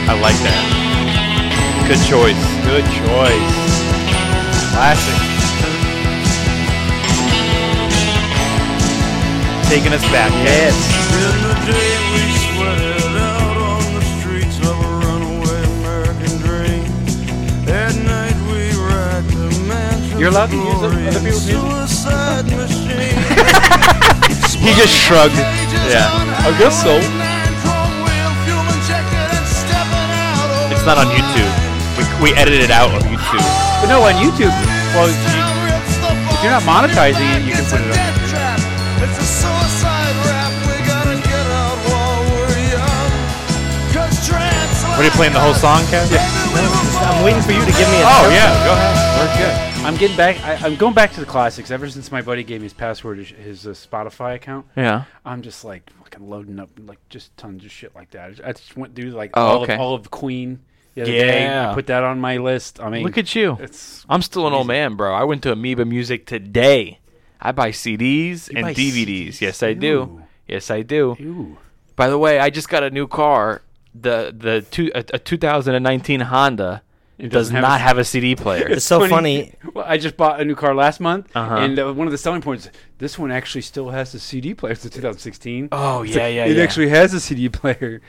I like that. Good choice. Good choice. Classic. Taking us back. Yes. In the day we sweated out on the streets of a runaway American dream. At night we racked the mansion. You're allowed to use other people's music? Suicide machine. He just shrugged. Yeah. I guess so. It's not on YouTube. We edited it out on YouTube. But no, on YouTube, well, if you're not monetizing it, you can put it up. It's a suicide rap. We gotta get out while we're young. 'Cause What are you playing the whole song, Kev? Yeah. I'm waiting for you to give me a Oh shout. yeah, go ahead. We're good. I'm getting back. I'm going back to the classics. Ever since my buddy gave me his password, his Spotify account, Yeah. I'm just like fucking loading up like just tons of shit like that. I just went through like Oh, okay. all of Queen the other day. Yeah. I put that on my list. I mean, Look at you. It's I'm still an old man, bro. I went to Amoeba Music today. I buy CDs and buy DVDs. CDs? Yes, I do. Ew. Yes, I do. Ew. By the way, I just got a new car. A 2019 Honda It does doesn't not have a CD player. It's so funny. Well, I just bought a new car last month, Uh-huh. and one of the selling points, this one actually still has a CD player. It's a 2016. Oh, It's yeah, like, yeah, It yeah. actually has a CD player.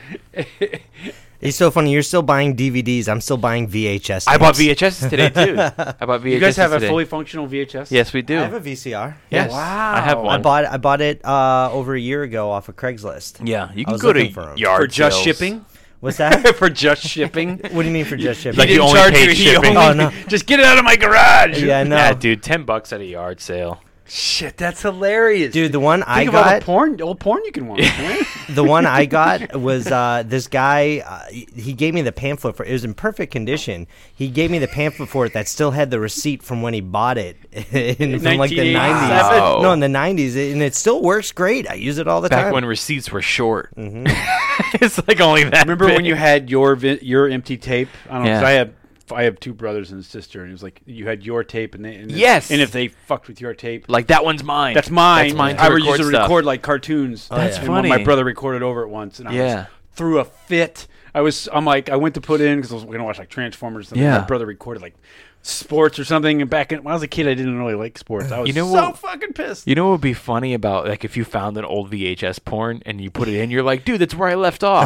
It's so funny. You're still buying DVDs. I'm still buying VHS. I bought tapes. VHS today too. I bought VHS. You guys have today. a fully functional VHS? Yes, we do. I have a VCR. Yes. Wow. I have one. I bought it over a year ago off of Craigslist. Yeah, you I can was go to looking for 'em. yard For just sales. shipping? What's that? For just shipping? What do you mean for just shipping? Like He you didn't only charge paid you, he shipping. only- Oh, no. Just get it out of my garage. Yeah, no. Yeah, dude, $10 at a yard sale. Shit, that's hilarious. Dude, the one I Think of all got, the old porn you can watch, man. the one I got was this guy. He gave me the pamphlet for it. Was in perfect condition. He gave me the pamphlet for it that still had the receipt from when he bought it from like the 90s. 1987? No, in the 90s, and it still works great. I use it all the Back time. when receipts were short. It's like only that. Remember big. when you had your empty tape? I don't know, 'cause Yeah. I have two brothers and a sister, and it was like you had your tape, and Yes. and if they fucked with your tape, like that one's mine. that's mine. That's mine. To I would record use to stuff. record like cartoons. That's And funny. My brother recorded over it once, and I Yeah. was threw a fit. I'm like, I went to put in because I was going to watch like Transformers. And Yeah. My brother recorded like sports or something, and when I was a kid, I didn't really like sports. I was You know so what- fucking pissed. You know what would be funny about like if you found an old VHS porn and you put it in, you're like, dude, that's where I left off.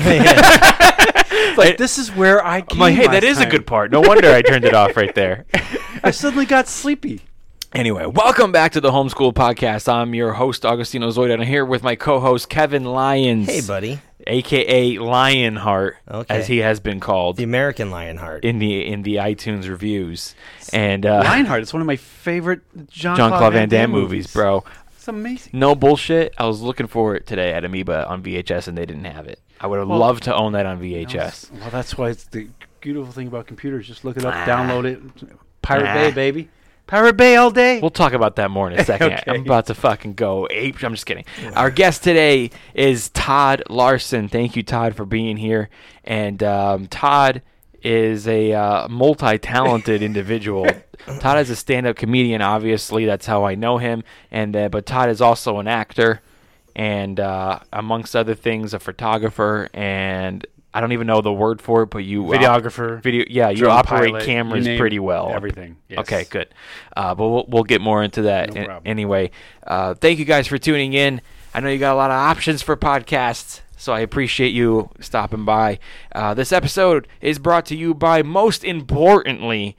It's like this is where I came. I'm like, hey, that last is a time. good part. No wonder I turned it off right there. I suddenly got sleepy. Anyway, welcome back to the Homeschool Podcast. I'm your host, Augustino Zoid, and I'm here with my co-host, Kevin Lyons. Hey, buddy. A.K.A. Lionheart, Okay. as he has been called The American Lionheart. in the iTunes reviews. And Lionheart. It's one of my favorite Jean-Claude Van Damme movies, bro. It's amazing. No bullshit. I was looking for it today at Amoeba on VHS, and they didn't have it. I would have loved to own that on VHS. Well, that's why it's the beautiful thing about computers. Just look it up, download it. Pirate Bay, baby. Pirate Bay all day. We'll talk about that more in a second. Okay. I'm about to fucking go ape. I'm just kidding. Our guest today is Todd Larson. Thank you, Todd, for being here. And Todd is a multi-talented individual. Todd is a stand-up comedian, obviously. That's how I know him. And but Todd is also an actor and, amongst other things, a photographer. And I don't even know the word for it, but you... Videographer. you drone operate pilot, cameras you name pretty well. everything. Yes. Okay, good. But we'll get more into that. No problem. Anyway, thank you guys for tuning in. I know you got a lot of options for podcasts, so I appreciate you stopping by. This episode is brought to you by, most importantly,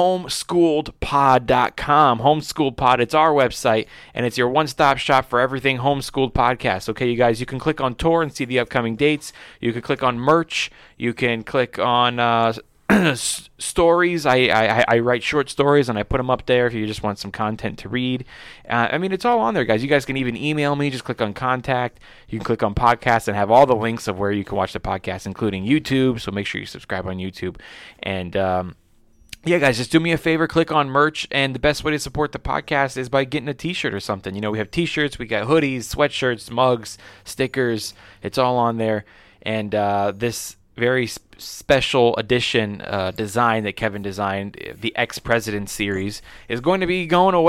homeschooledpod.com. Homeschooled Pod, it's our website, and it's your one-stop shop for everything homeschooled podcast. Okay, you guys, you can click on tour and see the upcoming dates. You can click on merch. You can click on stories. I write short stories and I put them up there if you just want some content to read. I mean, it's all on there, guys. You guys can even email me. Just click on contact. You can click on podcast and have all the links of where you can watch the podcast, including YouTube. So make sure you subscribe on YouTube. And yeah, guys, just do me a favor. Click on merch. And the best way to support the podcast is by getting a t-shirt or something. You know, we have t-shirts. We got hoodies, sweatshirts, mugs, stickers. It's all on there. And this very special edition design that Kevin designed, the Ex-President series, is going to be going away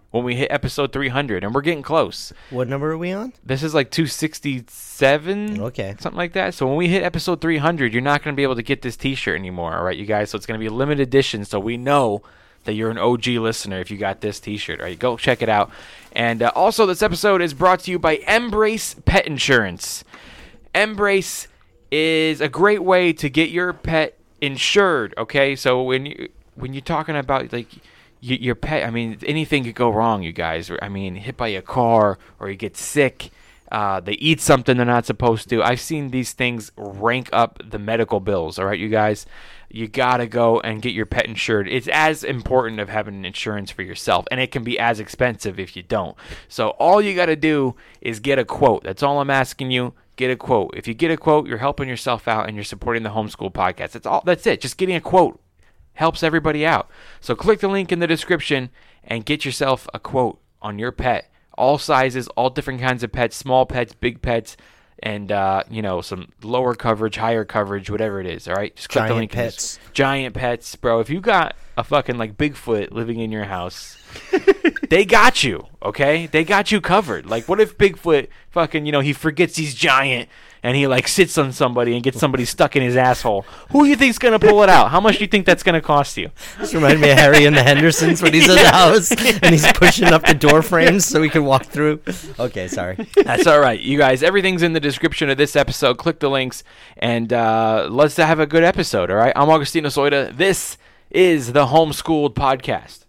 when we hit episode 300, and we're getting close. What number are we on? This is like 267, Okay. something like that. So when we hit episode 300, you're not going to be able to get this T-shirt anymore, all right, you guys? So it's going to be a limited edition, so we know that you're an OG listener if you got this T-shirt, all right? Go check it out. And also, this episode is brought to you by Embrace Pet Insurance. Embrace is a great way to get your pet insured, okay? So when you're talking about, like, your pet, I mean, anything could go wrong, you guys. I mean, hit by a car, or you get sick, they eat something they're not supposed to. I've seen these things rank up the medical bills, all right, you guys? You got to go and get your pet insured. It's as important of having insurance for yourself, and it can be as expensive if you don't. So all you got to do is get a quote. That's all I'm asking you. Get a quote. If you get a quote, you're helping yourself out, and you're supporting the Homeschool Podcast. That's it. Just getting a quote helps everybody out. So click the link in the description and get yourself a quote on your pet. All sizes, all different kinds of pets, small pets, big pets, and some lower coverage, higher coverage, whatever it is. All right, just click the link. Pets. Giant pets, bro. If you got a fucking like Bigfoot living in your house, they got you. Okay, they got you covered. Like, what if Bigfoot fucking he forgets he's giant and he like sits on somebody and gets somebody stuck in his asshole? Who do you think's gonna pull it out? How much do you think that's gonna cost you? This reminded me of Harry and the Hendersons when he's in the house and he's pushing up the door frames so he can walk through. Okay, sorry. That's all right, you guys. Everything's in the description of this episode. Click the links, and let's have a good episode. All right, I'm Augustino Soida. This is the Homeschooled Podcast.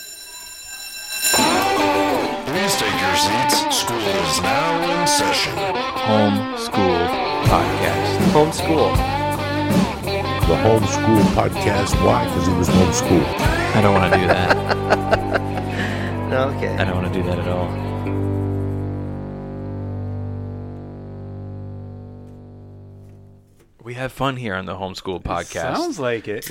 Please take your seats. School is now in session. Homeschooled Podcast. Homeschool. The Homeschool Podcast. Why? Because he was homeschooled. I don't want to do that. Okay. I don't want to do that at all. We have fun here on the Homeschool Podcast. Sounds like it.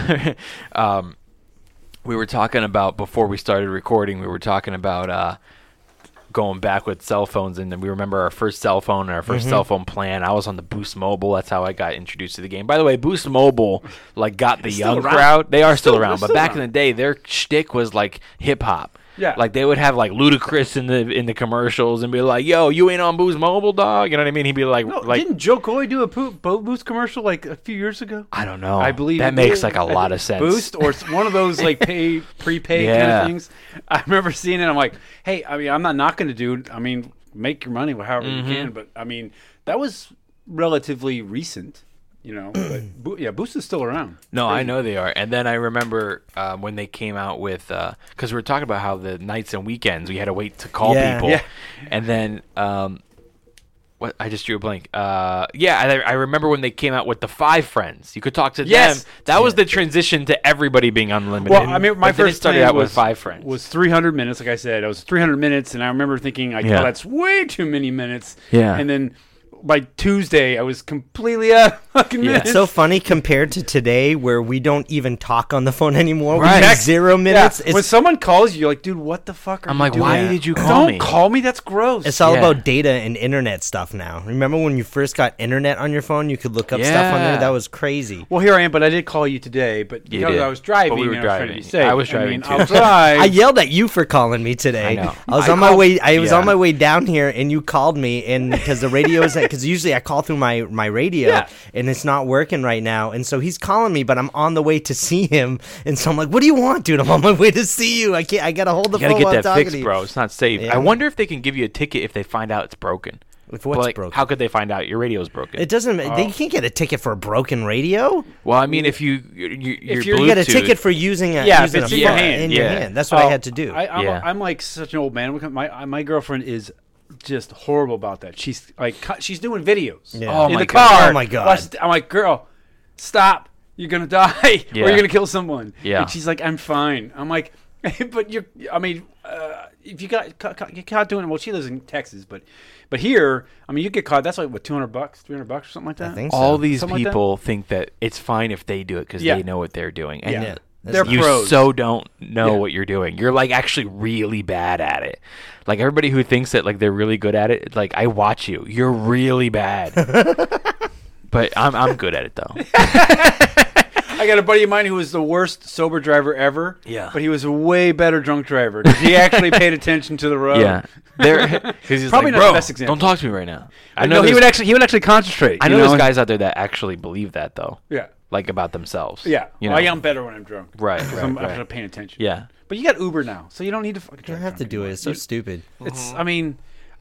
We were talking about, before we started recording, we were talking about going back with cell phones, and then we remember our first cell phone and our first cell phone plan. I was on the Boost Mobile. That's how I got introduced to the game. By the way, Boost Mobile got the young crowd. They are still around, but back in the day, their shtick was like hip hop. Yeah. Like, they would have like Ludacris in the commercials and be like, "Yo, you ain't on Boost Mobile, dog." You know what I mean? He'd be like, didn't Joe Coy do a boat Boost commercial like a few years ago? I don't know. I believe that he makes did. like a lot of sense. Boost or one of those like prepaid kind of things. I remember seeing it. I'm like, hey, I mean, I'm not knocking the dude. I mean, make your money however you can. But I mean, that was relatively recent. But Boost is still around. No, I know they are. And then I remember when they came out with, because we were talking about how the nights and weekends we had to wait to call people. Yeah. And then, what? I just drew a blank. I remember when they came out with the 5 friends. You could talk to them. That was the transition to everybody being unlimited. Well, I mean, my But then it first started plan out with 5 friends. was 300 minutes. Like I said, it was 300 minutes, and I remember thinking, that's way too many minutes. Yeah. And then by Tuesday, I was completely out of fucking minutes. It's so funny compared to today where we don't even talk on the phone anymore. Right. We have 0 minutes. When someone calls you, you're like, dude, what the fuck are I'm you like, doing? why did you call me? Don't call me. That's gross. It's all Yeah. about data and internet stuff now. Remember when you first got internet on your phone? You could look up stuff on there. Yeah. That was crazy. Well, here I am, but I did call you today. But You because did. I was driving, But we were and I was trying to driving. be safe. I was driving, too. I'll drive. I yelled at you for calling me today. I know. I was I on my called- way. I was yeah. on my way down here, and you called me, and because the radio is because usually I call through my radio, Yeah. and it's not working right now, and so he's calling me, but I'm on the way to see him, and so I'm like, "What do you want, dude? I'm on my way to see you. I can't. I gotta hold the You gotta phone while I'm get that talking fixed, to you." bro. It's not safe. Yeah. I wonder if they can give you a ticket if they find out it's broken. If what's But, like, broken? how could they find out your radio's broken? It doesn't. They can't get a ticket for a broken radio. Well, I mean, if your You get a Bluetooth- ticket for using a Yeah, if using it's a in your phone hand. in your Yeah. hand. That's what I had to do. I'm like such an old man. My girlfriend is just horrible about that. She's like she's doing videos Yeah. Oh in my the God. car. Oh my God. I'm like, girl, stop. You're gonna die Yeah. or you're gonna kill someone. Yeah. And she's like, I'm fine. I'm like, but you're. I mean, if you got caught doing it, well, she lives in Texas, but here, I mean, you get caught. That's like what, $200, $300 or something like that. I think so. All these Something like that? people think that it's fine if they do it because Yeah. they know what they're doing. And Yeah. That's They're you pros. so don't know Yeah. what you're doing. You're like actually really bad at it. Like everybody who thinks that like they're really good at it, like I watch you. You're really bad. But I'm good at it though. I got a buddy of mine who was the worst sober driver ever. Yeah. But he was a way better drunk driver because he actually paid attention to the road. Yeah. Because he's Probably like, not the bro, best example. don't talk to me right now. I No, he there's- would actually concentrate. I you know know there's guys out there that actually believe that though. Yeah. Like about themselves. Yeah. You know? Well, I'm better when I'm drunk. Right, 'Cause right, I'm right. actually paying attention. Yeah. But you got Uber now, so you don't need to fucking You drive don't have to drunk do it. anymore. It's so stupid. It's. I mean,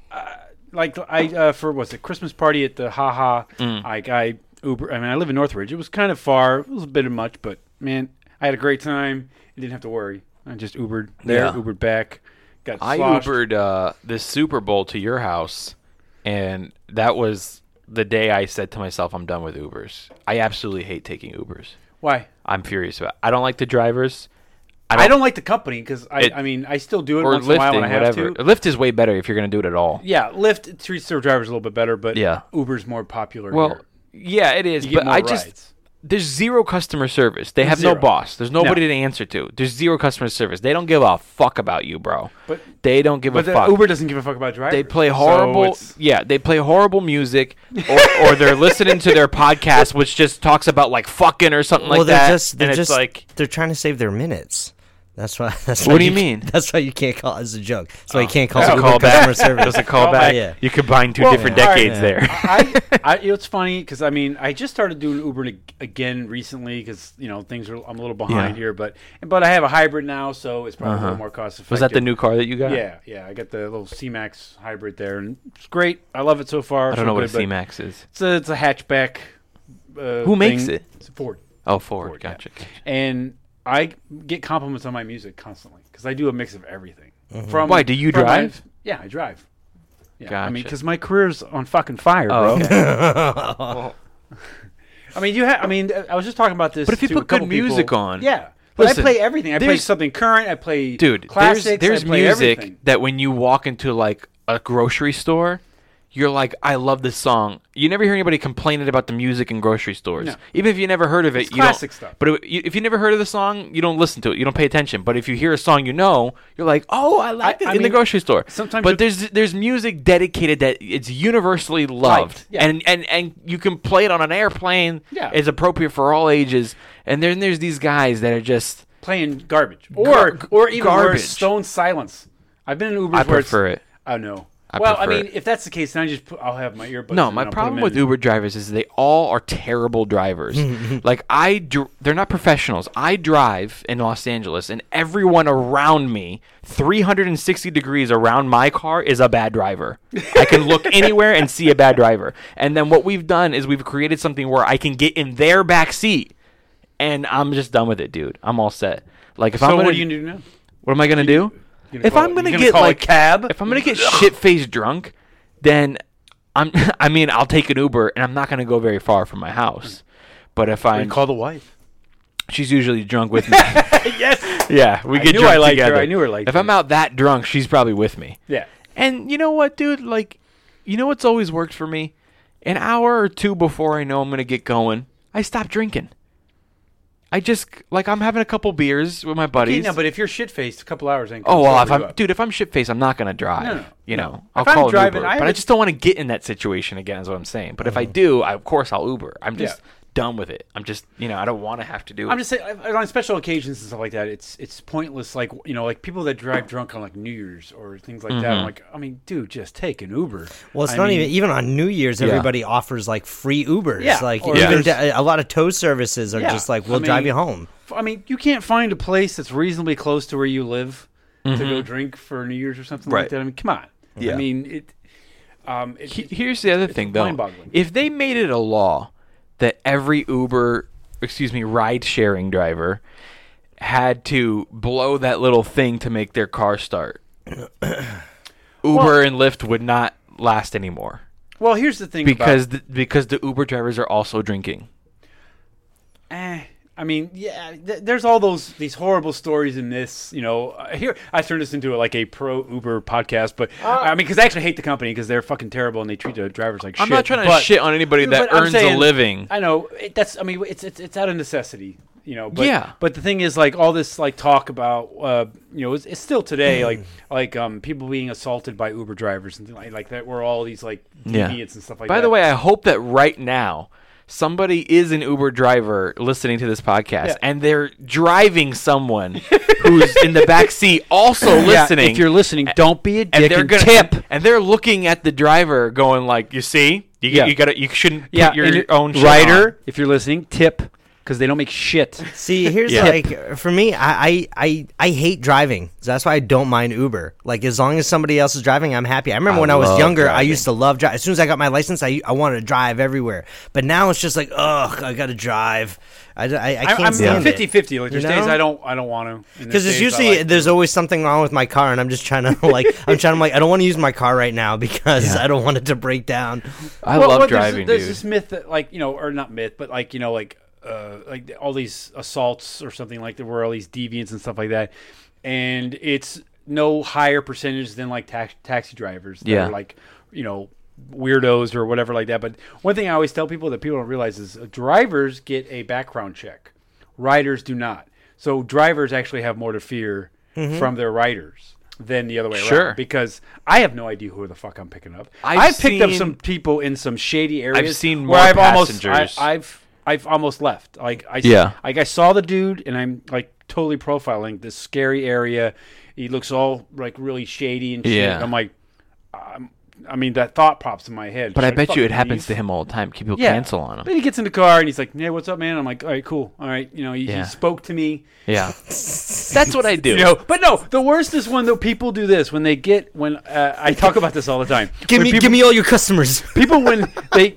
like I for what's it Christmas party at the Haha. Like I Uber. I mean, I live in Northridge. It was kind of far. It was a bit of much, but man, I had a great time. I didn't have to worry. I just Ubered there, Yeah. Ubered back. Got I sloshed. Ubered this Super Bowl to your house, and that was the day I said to myself, I'm done with Ubers. I absolutely hate taking Ubers. Why? I'm furious about it. I don't like the drivers. I don't like the company because It- I mean I still do it or once in a while lifting, when I have whatever. to. Lyft is way better if you're going to do it at all. Yeah, Lyft treats their drivers a little bit better, but Yeah. Uber's more popular. Well, here. yeah, it is. You get But more I just rides. there's zero customer service. They have Zero. no boss. There's nobody No. to answer to. There's zero customer service. They don't give a fuck about you, bro. But They don't give a but the fuck. Uber doesn't give a fuck about drivers. They play So horrible. it's- Yeah, they play horrible music, or they're listening to their podcast, which just talks about like fucking or something like that. They're and just it's like, they're trying to save their minutes. That's why. That's What why do you mean? That's why you can't call. It's a joke. That's why you can't call Does it Uber call customer back? service. Does it call back? Yeah. You combine two Well, different all right, decades yeah. there. it's funny because I mean I just started doing Uber again recently because things are I'm a little behind Yeah. here, but I have a hybrid now, so it's probably a little more cost effective. Was that the new car that you got? Yeah, I got the little C-Max hybrid there, and it's great. I love it so far. I don't know what a C-Max is. It's a hatchback. Who makes thing. it? It's a Ford. Oh, Ford. Ford, yeah. Gotcha. And I get compliments on my music constantly because I do a mix of everything. From Why, do you from drive? Yeah, I drive. Yeah, I mean, Gotcha. because my career's on fucking fire, Oh, bro. okay. I mean, I was just talking about this. But if you to put a couple good music people. on- yeah. But Listen, I play everything. I play there's- something current. I play Dude, classics. there's I play music everything. that when you walk into like a grocery store, you're like, I love this song. You never hear anybody complaining about the music in grocery stores. No. Even if you never heard of it, It's you classic don't. stuff. But if you never heard of the song, you don't listen to it. You don't pay attention. But if you hear a song you know, you're like, oh, I like it I in the mean, grocery store. sometimes but you'll- there's music dedicated that it's universally loved, yeah. and you can play it on an airplane. Yeah. It's appropriate for all ages. And then there's these guys that are just. playing garbage, or even garbage. worse, stone silence. I've been in Ubers I where prefer it's, it. Oh no. I Well, I prefer mean, it. if that's the case, then I'll have my earbuds. No, in my and I'll put problem them with in. Uber drivers is they all are terrible drivers. Like they're not professionals. I drive in Los Angeles, and everyone around me, 360 degrees around my car, is a bad driver. I can look anywhere and see a bad driver. And then what we've done is we've created something where I can get in their back seat, and I'm just done with it, dude. I'm all set. Like if So I'm gonna, what are you gonna do now? what am I gonna do? You gonna If call I'm it- gonna you get call like a cab, if I'm gonna get shit faced drunk, then I mean I'll take an Uber and I'm not gonna go very far from my house. But if you I'm call the wife. she's usually drunk with me. Yes. Yeah, we get knew drunk I liked her. together. I knew her liked If her. I'm out that drunk, she's probably with me. Yeah. And you know what, dude? Like, you know what's always worked for me? An hour or two before I know I'm gonna get going, I stop drinking. I just I'm having a couple beers with my buddies. No, but if you're shit faced, a couple hours ain't. Oh well, gonna if sober you I'm up. if I'm shit faced, I'm not gonna drive. No, no, you no. know, I'll If I'm call driving, an I Uber. But I would- just don't want to get in that situation again. Is what I'm saying. But if I do, of course I'll Uber. I'm just Yeah. done with it. I'm just I don't want to have to do it. I'm just saying, on special occasions and stuff like that, it's pointless. Like like people that drive drunk on like New Year's or things like that. I'm like, I mean, dude, just take an Uber. Well, it's I not mean, even on New Year's. Yeah. Everybody offers like free Ubers. Yeah, Like or even there's- a lot of tow services are Yeah, just like, I we'll drive mean, you home. I mean, you can't find a place that's reasonably close to where you live to go drink for New Year's or something like Right. that. I mean, come on. Yeah. I mean, Here's the other thing, though. mind-boggling. If they made it a law that every ride-sharing driver had to blow that little thing to make their car start, Uber and Lyft would not last anymore well, here's the thing. because the Uber drivers are also drinking. I mean, yeah, there's all these horrible stories in this. Here I turned this into like a pro Uber podcast, but I mean, because I actually hate the company because they're fucking terrible and they treat the drivers like shit. I'm not trying to but- shit on anybody that but I'm earns a saying- living. I know I mean, it's out of necessity. But, Yeah. But the thing is, like all this like talk about, it's still today, like people being assaulted by Uber drivers and things like that. Where all these like Yeah. deviants and stuff like By that. the way, I hope that right now somebody is an Uber driver listening to this podcast, Yeah. and they're driving someone who's in the back seat also Yeah, listening. if you're listening, don't be a and dick they're and gonna tip. and they're looking at the driver, going like, "You see, Yeah. you shouldn't Yeah, put your and own shit rider. on." If you're listening, tip because they don't make shit. See, here's Yeah. like for me, I hate driving. So that's why I don't mind Uber. Like as long as somebody else is driving, I'm happy. I remember when I was love younger, I driving. used to love drive. As soon as I got my license, I wanted to drive everywhere. But now it's just like, ugh, I got to drive. I can't I'm stand it. 50-50. Like there's You days know? I don't want to. Because it's usually there's always something wrong with my car, and I'm just trying to like I don't want to use my car right now because I don't want it to break down. I love driving, there's dude. this myth that or not myth, but like all these assaults or something like that, where all these deviants and stuff like that, and it's no higher percentage than like taxi drivers that Yeah. are like weirdos or whatever like that. But one thing I always tell people that people don't realize is drivers get a background check, riders do not. So drivers actually have more to fear from their riders than the other way Sure. around, because I have no idea who the fuck I'm picking up. I've I've picked up seen- some people in some shady areas. seen where more I've passengers. I've almost left. Like Yeah. I saw the dude and I'm like totally profiling this scary area. He looks all like really shady and shit. Yeah. I'm like, I mean, that thought pops in my head. But I Should bet you it fucking happens leave? to him all the time. People Yeah. cancel on him. But he gets in the car and he's like, "Yeah, what's up, man?" I'm like, "All right, cool. All right, he Yeah. spoke to me." Yeah, that's what I do. But no, the worst is when the people do this when I talk about this all the time. Give me all your customers. People when they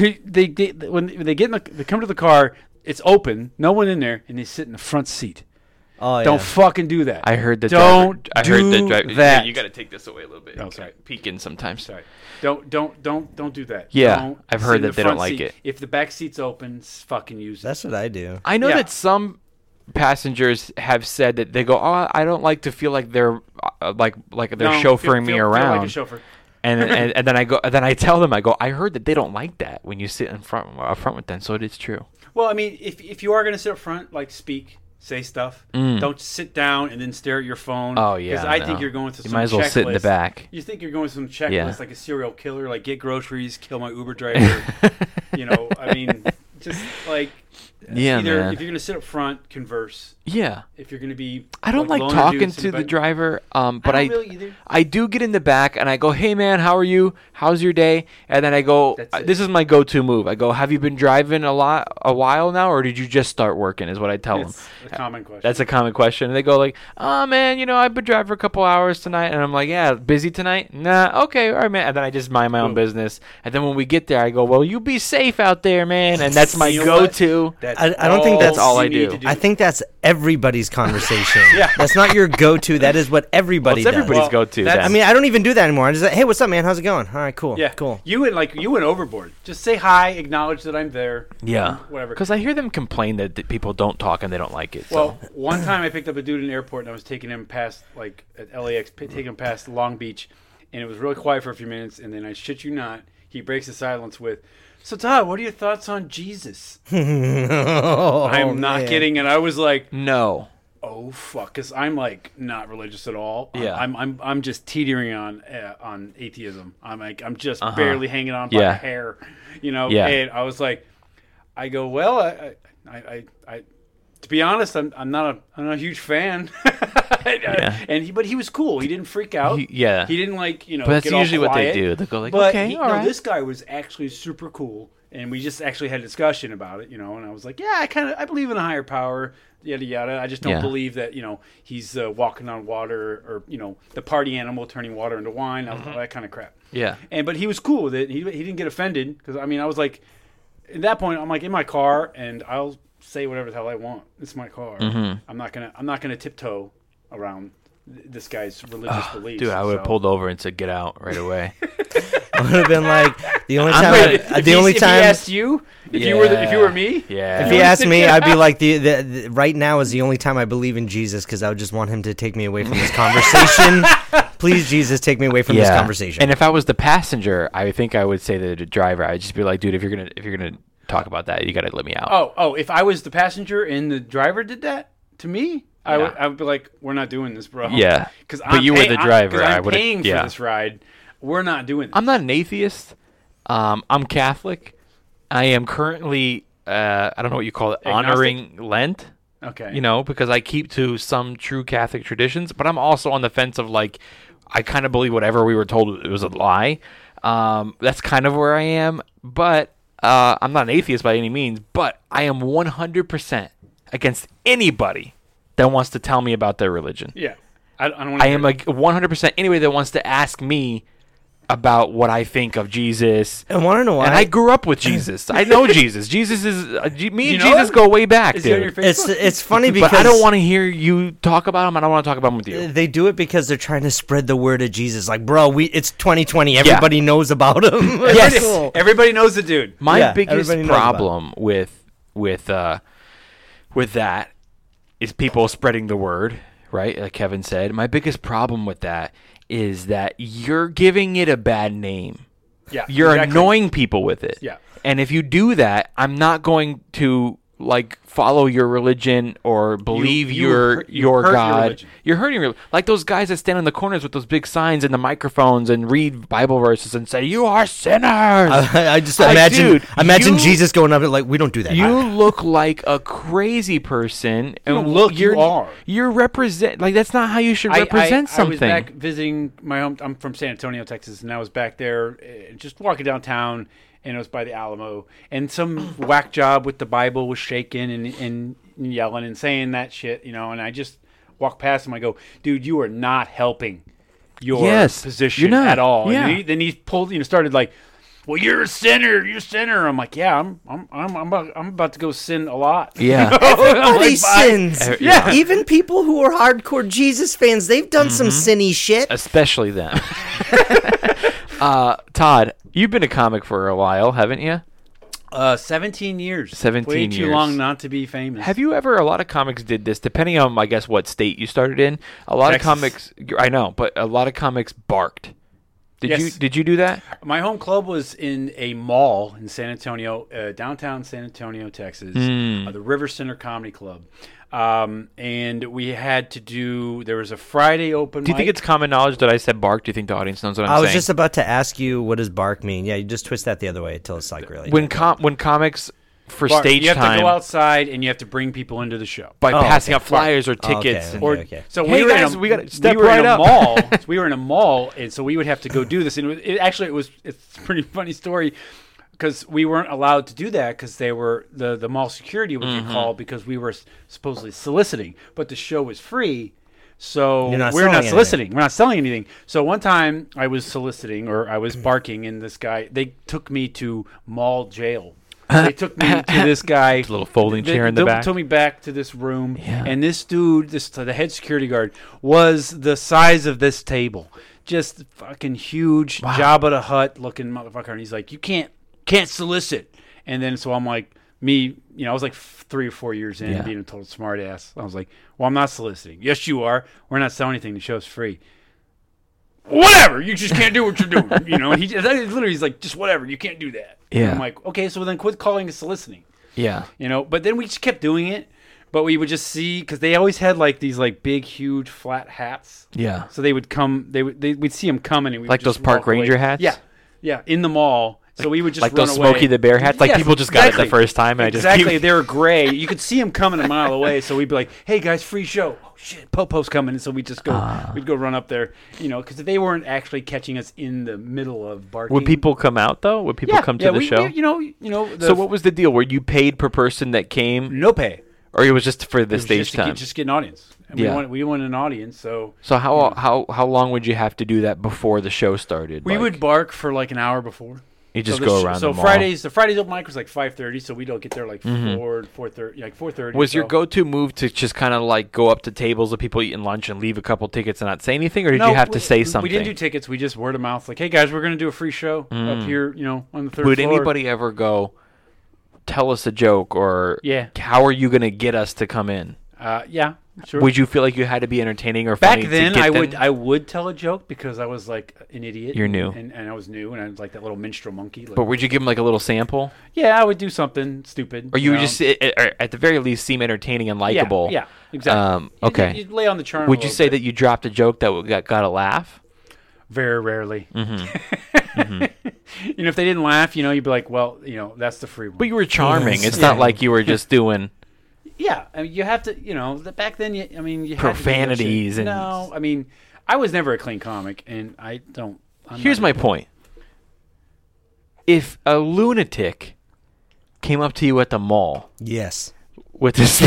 come to the car, it's open, no one in there, and they sit in the front seat. Oh yeah. Don't fucking do that. I heard the Don't driver. I heard the do driver. that. You got to take this away a little bit. Oh, sorry. Peeking sometimes. Sorry. Don't do that. Yeah, Don't I've sit heard in the that they don't front like seat. it. If the back seat's open, fucking use it. That's what I do. I know Yeah. that some passengers have said that they go, "Oh, I don't like to feel like they're like they're No, chauffeuring me feel around." like a chauffeur. and then I tell them, I go, "I heard that they don't like that when you sit in front with them." So it is true. Well, I mean, if you are going to sit up front, like speak, say stuff. Don't sit down and then stare at your phone. Oh, yeah, because I no. think you're going through You some might as well sit in the checklist. back. You think you're going through some checklist Yeah. like a serial killer, like get groceries, kill my Uber driver. I mean, just like Yeah, either man. if you're going to sit up front, converse. Yeah. If you're going to be, I don't like loner talking dudes in to the back- driver, but I don't really either. I do get in the back and I go, "Hey man, how are you? How's your day?" And then I go, That's it. "This is my go-to move." I go, "Have you been driving a while now, or did you just start working?" Is what I tell them. It's a common question. That's a common question. And they go like, "Oh man, I've been driving for a couple hours tonight." And I'm like, "Yeah, busy tonight?" "Nah, okay, all right, man." And then I just mind my own Boom. business. And then when we get there, I go, "Well, you be safe out there, man." And that's my You know what? go-to. That's I don't think that's all I you need do. to I think that's everybody's conversation. Yeah. That's not your go-to. That is what everybody Well, it's does. everybody's Well, go-to. that's- then. I mean, I don't even do that anymore. I just like, hey, what's up, man? How's it going? All right, cool. Yeah, Cool. You went overboard. Just say hi, acknowledge that I'm there. yeah, Whatever. Because I hear them complain that people don't talk and they don't like it. So. Well, one time I picked up a dude in the airport and I was taking him past, like, at LAX, taking him past Long Beach, and it was really quiet for a few minutes, and then I shit you not, he breaks the silence with, "So Todd, what are your thoughts on Jesus?" I'm not man. kidding, and I was like, no. "Oh fuck," because I'm like not religious at all. Yeah. I'm just teetering on atheism. I'm just barely hanging on by Yeah. a hair, Yeah. And I was like, I go, well, I to be honest, I'm not a huge fan. But he was cool. He didn't freak out. He didn't But that's get all usually what they quiet. do. They go like, But "Okay, all right." this guy was actually super cool, and we just actually had a discussion about it, And I was like, yeah, I believe in a higher power, yada yada. I just don't Yeah. believe that he's walking on water or the party animal turning water into wine, all that kind of crap. Yeah. But he was cool with it. He didn't get offended because I was like, at that point, I'm like in my car and I'll say whatever the hell I want. It's my car. Mm-hmm. I'm not gonna tiptoe around this guy's religious beliefs. Dude, I would have so. pulled over and said, "Get out right away." I would have been like the only I'm time. ready. If The only he time. asked you, if you were me, Yeah. If he asked me, I'd be like, the right now is the only time I believe in Jesus because I would just want him to take me away from this conversation. Please, Jesus, take me away from this conversation. And if I was the passenger, I think I would say to the driver, I'd just be like, "Dude, if you're gonna talk about that, you gotta let me out." Oh, if I was the passenger and the driver did that to me, I would be like, we're not doing this, bro. Yeah. Because But you were the driver, I I'm would've- paying for yeah. this ride. We're not doing this. I'm not an atheist. I'm Catholic, I am currently, I don't know what you call it, honoring Lent. Okay. You know, because I keep to some true Catholic traditions, but I'm also on the fence of like, I kind of believe whatever we were told it was a lie. That's kind of where I am, but I'm not an atheist by any means, but I am 100% against anybody that wants to tell me about their religion. Yeah. I don't want I am like 100% anybody that wants to ask me about what I think of Jesus. I want to know why. And I grew up with Jesus. I know Jesus. Jesus is me and know Jesus him? go way back, Is he on dude. your it's Facebook? funny because But I don't want to hear you talk about him. I don't want to talk about him with you. they do it because they're trying to spread the word of Jesus. Like, bro, it's 2020. Everybody knows about him. Yes. Cool. Everybody knows the dude. My Yeah, biggest everybody knows about problem with that is people spreading the word, right? Like Kevin said. My biggest problem with that is that you're giving it a bad name. Yeah. You're exactly. annoying people with it. Yeah. And if you do that, I'm not going to like follow your religion or believe you your hurt your God. religion. You're hurting your like those guys that stand in the corners with those big signs and the microphones and read Bible verses and say, "You are sinners." I just Like, imagine dude, you- Jesus going up and like, we don't do that. You look like a crazy person. And don't look, you are. You're represent like that's not how you should represent I something. was back visiting my home. I'm from San Antonio, Texas, and I was back there just walking downtown, and it was by the Alamo. And some whack job with the Bible was shaking and yelling and saying that shit, you know. And I just walked past him. I go, dude, you are not helping your Yes, position you're not. at all. Yeah. And then he pulled, started like, well, you're a sinner. You're a sinner. I'm like, yeah, I'm about to go sin a lot. Yeah. Everybody sins. Yeah. Even people who are hardcore Jesus fans, they've done some sinny shit. Especially them. Todd, you've been a comic for a while, haven't you? 17 years. 17 Way too years. long not to be famous. Have you ever? A lot of comics did this, depending on, I guess, what state you started in. A lot Texas. of comics, I know, but a lot of comics barked. Yes. Did you do that? My home club was in a mall in San Antonio, downtown San Antonio, Texas, Hmm. the River Center Comedy Club. And we had to do, there was a Friday open Do you think mic. it's common knowledge that I said bark? Do you think the audience knows what I'm I was saying? just about to ask you, what does bark mean? Yeah, you just twist that the other way until it's like really. when comics for Bart, stage you have time to go outside and you have to bring people into the show. by Oh, passing okay. out flyers or Oh, okay, tickets. okay. and, Or, okay. So Hey, we were guys, in a, we gotta step we were right in a up. mall. We were in a mall, and so we would have to go do this. And it's a pretty funny story because we weren't allowed to do that because they were the mall security would Mm-hmm. get called because we were supposedly soliciting, but the show was free. So You're not we're selling not anything. soliciting. We're not selling anything. So one time I was soliciting or I was barking, and this guy, they took me to mall jail. They took me to this guy. little folding chair in the back. Took me back to this room, Yeah. and this dude, the head security guard, was the size of this table, just fucking huge, Jabba the Hutt looking motherfucker. And he's like, "You can't solicit." And then so I'm like, I was like 3 or 4 years in, Yeah. being a total smart ass. I was like, "Well, I'm not soliciting." "Yes, you are. We're not selling anything. The show's free." "Whatever. You just can't do what you're doing." And he literally he's like, "Just whatever. You can't do that." Yeah. And I'm like, "Okay, so then quit calling it soliciting." yeah. But then we just kept doing it. But we would just see, because they always had like these like big, huge, flat hats. Yeah. So they would come. We'd see them coming, and we Like would just those park walk away. ranger hats? Yeah, in the mall. So we would just Like run those away. Smokey the Bear hats? Like, Yes, people just got it the exactly. first time, and I just exactly. keep- They were gray. You could see them coming a mile away. So we'd be like, "Hey guys, free show!" "Oh shit, Popo's coming!" And so we'd just go. We'd go run up there, because they weren't actually catching us in the middle of barking. Would people come out though? Would people come to the show? So So what was the deal? Were you paid per person that came, no pay. or it was just for the It was stage just to time? just get an audience. And Yeah. we want an audience, so So how long would you have to do that before the show started? we Like, would bark for like an hour before. you just So go the around. So the mall. the Fridays open mic was like 5:30, so we'd all get there like 4:30, like 4:30. Was your so. go-to move to just kind of like go up to tables of people eating lunch and leave a couple tickets and not say anything, or did No, you have to say something? We didn't do tickets. We just word of mouth. Like, "Hey guys, we're gonna do a free show up here, on the third Would floor." anybody ever go, tell us a joke, or Yeah. how are you going to get us to come in? Yeah, sure. Would you feel like you had to be entertaining or Back funny then, to get them? I would tell a joke because I was like an idiot. You're new. and I was new, and I was like that little minstrel monkey. Like, But would you give them like a little sample, yeah, I would do something stupid. or you would just at the very least seem entertaining and likable? Yeah, exactly. Okay. You'd lay on the charm. Would a you little say bit. that you dropped a joke that got a laugh? Very rarely. if they didn't laugh, you'd be like, well, that's the free one. But you were charming. It's not like you were just doing Yeah, I mean, you have to, back then, you had to do that profanities shit. and- No, I mean, I was never a clean comic, and I'm Here's not my point. If a lunatic came up to you at the mall Yes. with this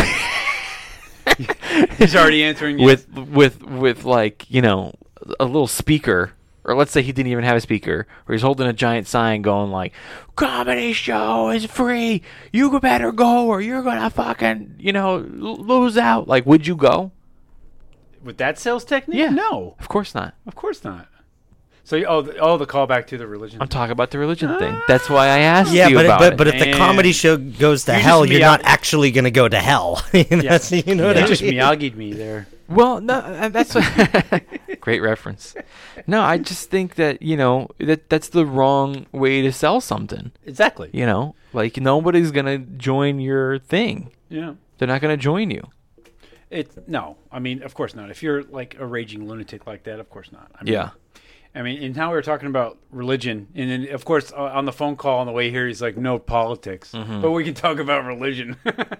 He's already answering yes. with like, a little speaker, or let's say he didn't even have a speaker, or he's holding a giant sign going like, comedy show is free, you better go or you're gonna fucking lose out. Like, would you go? With that sales technique? Yeah. No, Of course not. of course not. So, the callback to the religion. I'm talking about the religion thing. That's why I asked Yeah, you about but it. if the And comedy show goes to you hell, just you're not meow- actually going to go to hell. That's, you know what You I just mean? Miyagi'd me there. Well, no, that's great reference. No, I just think that that's the wrong way to sell something. Exactly. Like nobody's gonna join your thing. Yeah. They're not gonna join you. No, I mean, of course not. If you're like a raging lunatic like that, of course not. Yeah. I mean, and now we were talking about religion, and then of course on the phone call on the way here, he's like, "No politics," but we can talk about religion.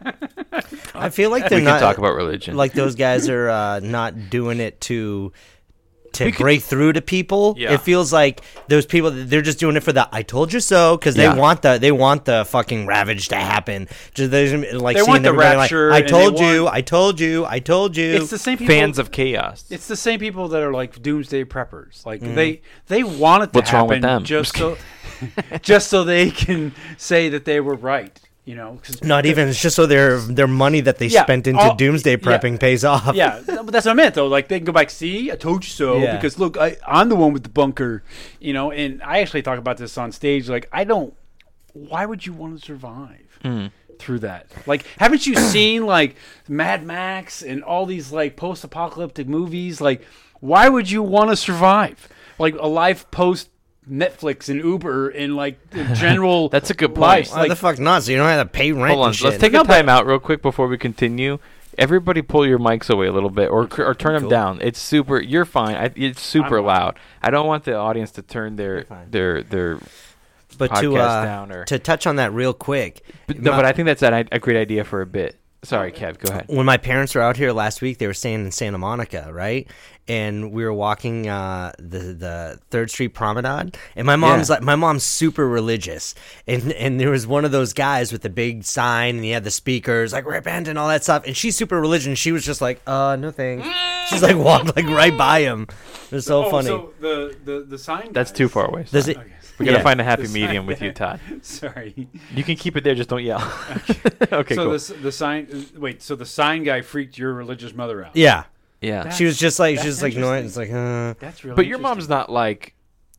I feel like We they're can not talk about religion. like those guys are not doing it to break through to people. Yeah. It feels like those people, they're just doing it for the "I told you so" because Yeah. they want the fucking ravage to happen. Just like They seeing want the everybody rapture, Like, and I told they you, want- I told you, I told you. It's the same people. Fans of chaos. It's the same people that are like doomsday preppers. Like they want it to What's happen wrong with them? just so just so they can say that they were right. 'cause- Not even. It's just so their money that they Yeah, spent into all- doomsday yeah. prepping pays off. Yeah, but that's what I meant though. Like they can go back, see, I told you so. Yeah. Because look, I'm the one with the bunker, And I actually talk about this on stage. Like why would you want to survive through that? Like, haven't you seen like Mad Max and all these like post-apocalyptic movies? Like, why would you want to survive? Like a life post Netflix and Uber and like the general. That's a good point. Why Like, the fuck not? So you don't have to pay rent. Hold on. and shit. Let's take a time out real quick before we continue. Everybody pull your mics away a little bit or turn them down. It's super. You're fine. It's super I'm loud. I don't want the audience to turn their But podcast down or. to touch on that real quick. But I think that's a great idea for a bit. Sorry, Kev. Go ahead. When my parents were out here last week, they were staying in Santa Monica, right? And we were walking the 3rd Street Promenade, and my mom's super religious, and there was one of those guys with the big sign, and he had the speakers like repent and all that stuff, and she's super religious. And she was just like, no thanks. She's like walked like right by him. It was so funny. So the sign. That's guys- too far away. Does it? Okay. We gotta Yeah. find a happy The medium sign with you, Todd. Sorry. You can keep it there, just don't yell. Okay, So cool. the sign. Wait. So the sign guy freaked your religious mother out. Yeah. Yeah, She was just like That's no, interesting. it's like That's really. but your mom's interesting. not like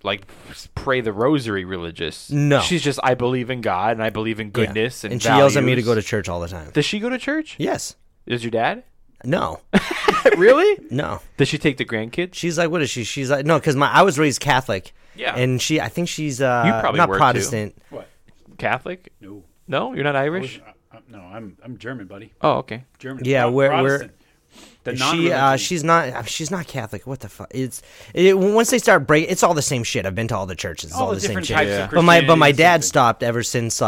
pray the rosary religious. No. She's just I believe in God and I believe in goodness and and she yells at me to values. go to church all the time. Does she go to church? Yes. Does your dad? No. Really? No. Does she take the grandkids? She's like, what is she? She's like, no, because I was raised Catholic. Yeah. And I think she's probably not were, too. Protestant. What? Catholic? No. No, you're not Irish. No, I'm German, buddy. Oh, okay. German. Yeah, we're- Protestant. The She's not Catholic. What the fuck? Once they start breaking, it's all the same shit. I've been to all the churches. It's all, all the the same different shit. types Yeah. of But my Christianity dad is stopped ever since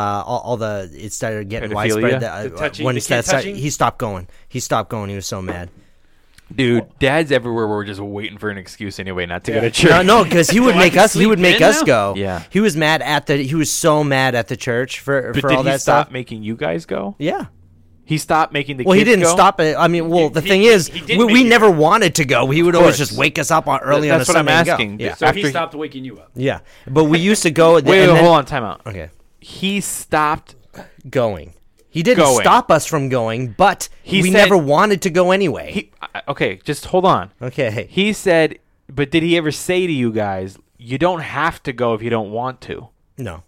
it started getting Pedophilia? widespread. The touching- When the kid touching? he stopped going. He was so mad. Dude, Dad's everywhere. We're just waiting for an excuse anyway not to go to church. No, because he would I make can us. He sleep would make in us now? go. Yeah. He was mad He was so mad at the church for But all did he that stop stuff. making you guys go? Yeah. He stopped making the Well, kids he didn't go? stop it. I mean, the thing is, he did we make you never wanted to go. He would always course. just wake us up early on a That's what I'm Sunday and go. asking. Yeah. So After he he- stopped waking you up. Yeah, but we used to go. Wait, hold on, time out. Okay, He stopped. going. He didn't Going. stop us from going, but He we said- never wanted to go anyway. Okay, just hold on. Okay. He said, but did he ever say to you guys, you don't have to go if you don't want to? No.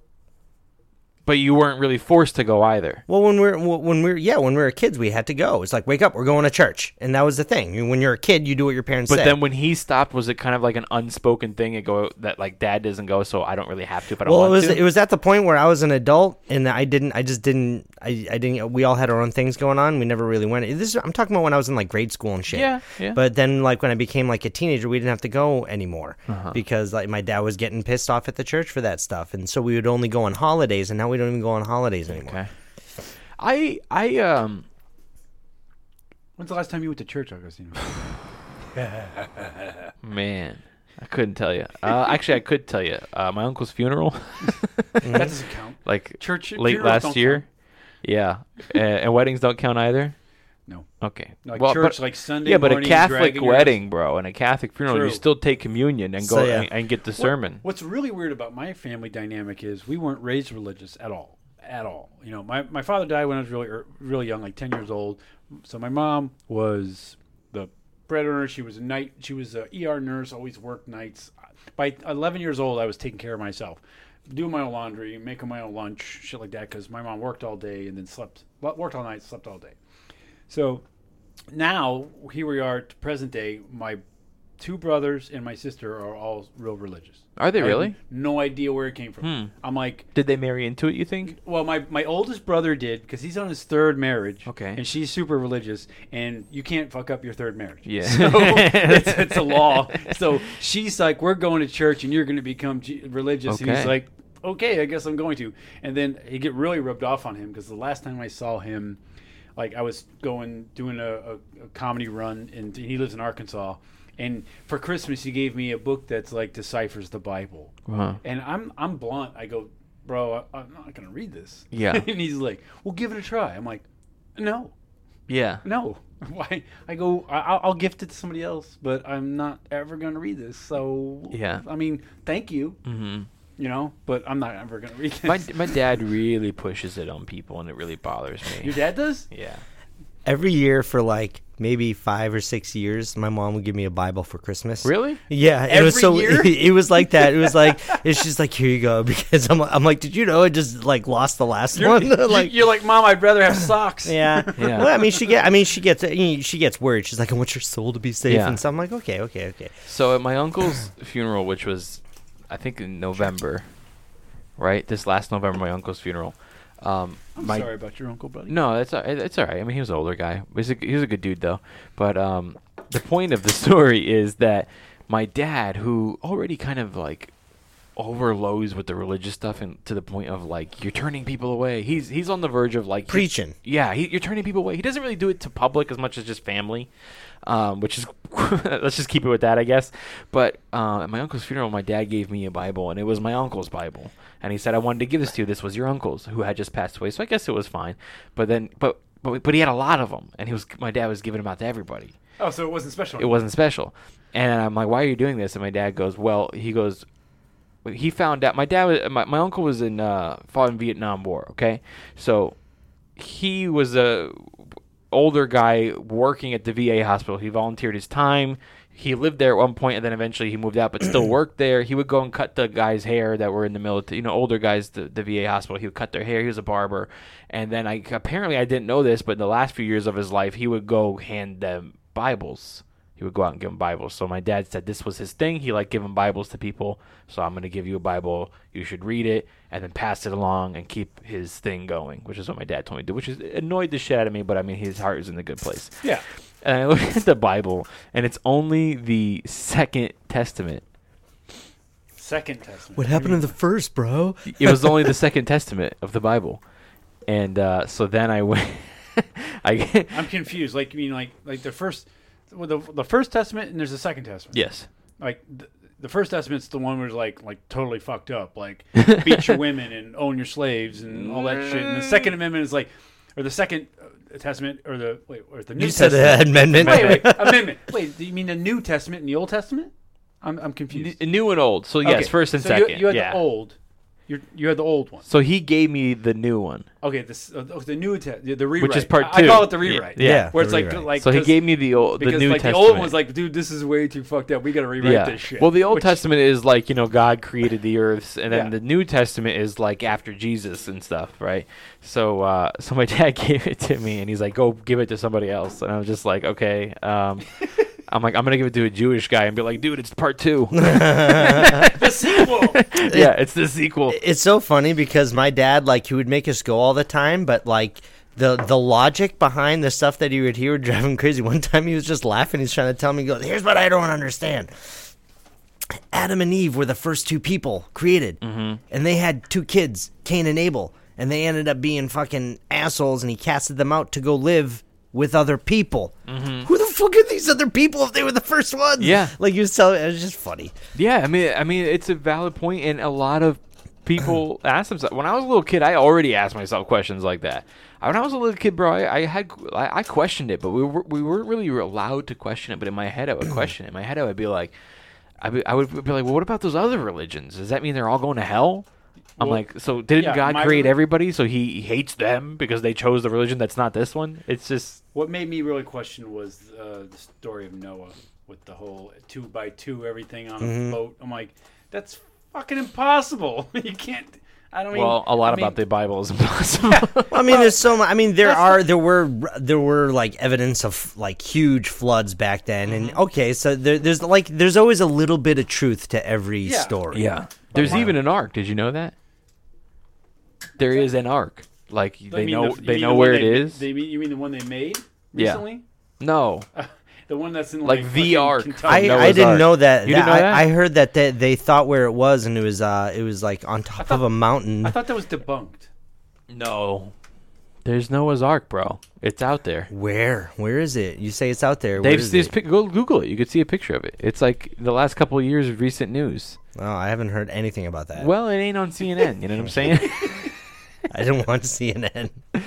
But you weren't really forced to go either. Well, when we were kids, we had to go. It's like, wake up, we're going to church, and that was the thing. I mean, when you're a kid, you do what your parents But say. then when he stopped, was it kind of like an unspoken thing that like Dad doesn't go, so I don't really have to if I don't Well, want to? it was at the point where I was an adult, and I I didn't. We all had our own things going on. We never really went. I'm talking about when I was in like grade school and shit. Yeah. But then like when I became like a teenager, we didn't have to go anymore because like my dad was getting pissed off at the church for that stuff, and so we would only go on holidays, and now we don't even go on holidays anymore. Okay. When's the last time you went to church, Augustino? Man, I couldn't tell you. Actually, I could tell you. My uncle's funeral, That doesn't count. like Church late funerals last don't year. count. Yeah, and weddings don't count either. No. Okay. Like Well, church, but- like Sunday Yeah, but a morning, Catholic dragging your ass. wedding, bro, and a Catholic funeral, you True. still take communion and So, go yeah. and get the sermon. What's really weird about my family dynamic is we weren't raised religious at all. You know, my father died when I was really young, like 10 years old. So my mom was the breadwinner. She was a ER nurse, always worked nights. By 11 years old, I was taking care of myself, doing my own laundry, making my own lunch, shit like that, because my mom worked all day and then worked all night, slept all day. So now, here we are to present day, my 2 brothers and my sister are all real religious. Are they I have really? no idea where it came from. I'm like, Did they marry into it, you think? well, my oldest brother did because he's on his 3rd marriage. Okay. And she's super religious, and you can't fuck up your 3rd marriage. Yeah. So it's a law. So she's like, we're going to church, and you're going to become religious. And he's Okay. like, okay, I guess I'm going to. And then he get really rubbed off on him because the last time I saw him, like I was doing a comedy run, and he lives in Arkansas. And for Christmas, he gave me a book that's like deciphers the Bible. Uh-huh. And I'm blunt. I go, bro, I'm not gonna read this. Yeah. And he's like, well, give it a try. I'm like, no. Yeah. Why? I go, I'll gift it to somebody else, but I'm not ever gonna read this. So Yeah. I mean, thank you. Mm-hmm. You know, but I'm not ever gonna read this. My dad really pushes it on people, and it really bothers me. Your dad does? Yeah. Every year for like maybe 5 or 6 years, my mom would give me a Bible for Christmas. Really? Yeah, it was Every so. year? It was like that. It was like it's just like here you go because I'm like, did you know I just like lost the last one? Like You're like, Mom, I'd rather have socks. yeah. Yeah. Well, I mean, she gets worried. She's like, I want your soul to be safe, Yeah. and so I'm like, okay. So at my uncle's funeral, which was, I think, in November, right? This last November, my uncle's funeral. I'm sorry about your uncle, buddy. No, it's all right. I mean, he was an older guy. He was a good dude, though. But the point of the story is that my dad, who already kind of like overloads with the religious stuff, and to the point of like you're turning people away. He's on the verge of like Preaching. Yeah, you're turning people away. He doesn't really do it to public as much as just family, which is let's just keep it with that, I guess. But at my uncle's funeral, my dad gave me a Bible, and it was my uncle's Bible. And he said, I wanted to give this to you. This was your uncle's, who had just passed away. So I guess it was fine. But then, but he had a lot of them, and my dad was giving them out to everybody. Oh, so it wasn't special. It wasn't special. And I'm like, why are you doing this? And my dad goes, he found out. My dad was, my uncle was fought in Vietnam War. Okay, so he was a older guy working at the VA hospital. He volunteered his time. He lived there at one point, and then eventually he moved out, but still worked there. He would go and cut the guys' hair that were in the military, older guys, the VA hospital. He would cut their hair. He was a barber. And then apparently I didn't know this, but in the last few years of his life, he would go hand them Bibles. He would go out and give them Bibles. So my dad said this was his thing. He liked giving Bibles to people. So I'm going to give you a Bible. You should read it and then pass it along and keep his thing going, which is what my dad told me to do, which annoyed the shit out of me, but I mean, his heart is in a good place. Yeah. And I look at the Bible, and it's only the Second Testament. Second Testament. What happened to the first, bro? It was only the Second Testament of the Bible. And so then I went... I'm confused. Like, you mean like the first... Well, the First Testament and there's the Second Testament. Yes. Like the First Testament's the one where it's like totally fucked up, like beat your women and own your slaves and all that shit. And the Second Amendment is like, or the Second Testament, or the New You said Testament. amendment. Wait, amendment. Wait, do you mean the New Testament and the Old Testament? I'm confused. New and old. So yes, Okay, first and so second. You had yeah. the old. You had the old one. So he gave me the new one. Okay, the new the rewrite, Which is part I 2. call it the rewrite. Yeah, where it's the like rewrite. like So he 'cause- gave me the because New like Testament. the old one was like, dude, this is way too fucked up. We got to rewrite this shit. Well, the Old Which- Testament is like, God created the earths, and then Yeah. the New Testament is like after Jesus and stuff, right? So my dad gave it to me, and he's like, go give it to somebody else. And I was just like, okay. I'm like, I'm gonna give it to a Jewish guy and be like, dude, it's part 2. The sequel. Yeah, it's the sequel. It's so funny because my dad, like, he would make us go all the time, but like the logic behind the stuff that he would hear would drive him crazy. One time he was just laughing. He's trying to tell me, he goes, here's what I don't understand. Adam and Eve were the first 2 people created, and they had 2 kids, Cain and Abel, and they ended up being fucking assholes, and he casted them out to go live with other people. Who the fuck are these other people if they were the first ones? Yeah. Like, you was telling, it was just funny. Yeah, I mean, it's a valid point, and a lot of people ask themselves. When I was a little kid, I already asked myself questions like that. When I was a little kid, bro, I questioned it, but we weren't really allowed to question it. But in my head, I would question it. In my head, I would be like, I would be like, well, what about those other religions? Does that mean they're all going to hell? I'm like, so didn't God create everybody, so he hates them because they chose the religion that's not this one? It's just... What made me really question was the story of Noah with the whole 2x2 everything on a boat. I'm like, that's fucking impossible. You can't... I don't Well, a lot about the Bible is impossible. I mean, there's so much. I mean, there were like evidence of like huge floods back then, and okay, so there's always a little bit of truth to every story. Yeah, there's even an ark. Did you know that? There is an ark. Like they know where it is. You mean the one they made recently? No. The one that's in like the ark. I didn't know that. You didn't know that? I heard that they thought where it was, and it was like on top of a mountain. I thought that was debunked. No. There's Noah's Ark, bro. It's out there. Where is it? You say it's out there. Go Google it. You could see a picture of it. It's like the last couple of years of recent news. Oh, I haven't heard anything about that. Well, it ain't on CNN. You know what I'm saying? I didn't want CNN.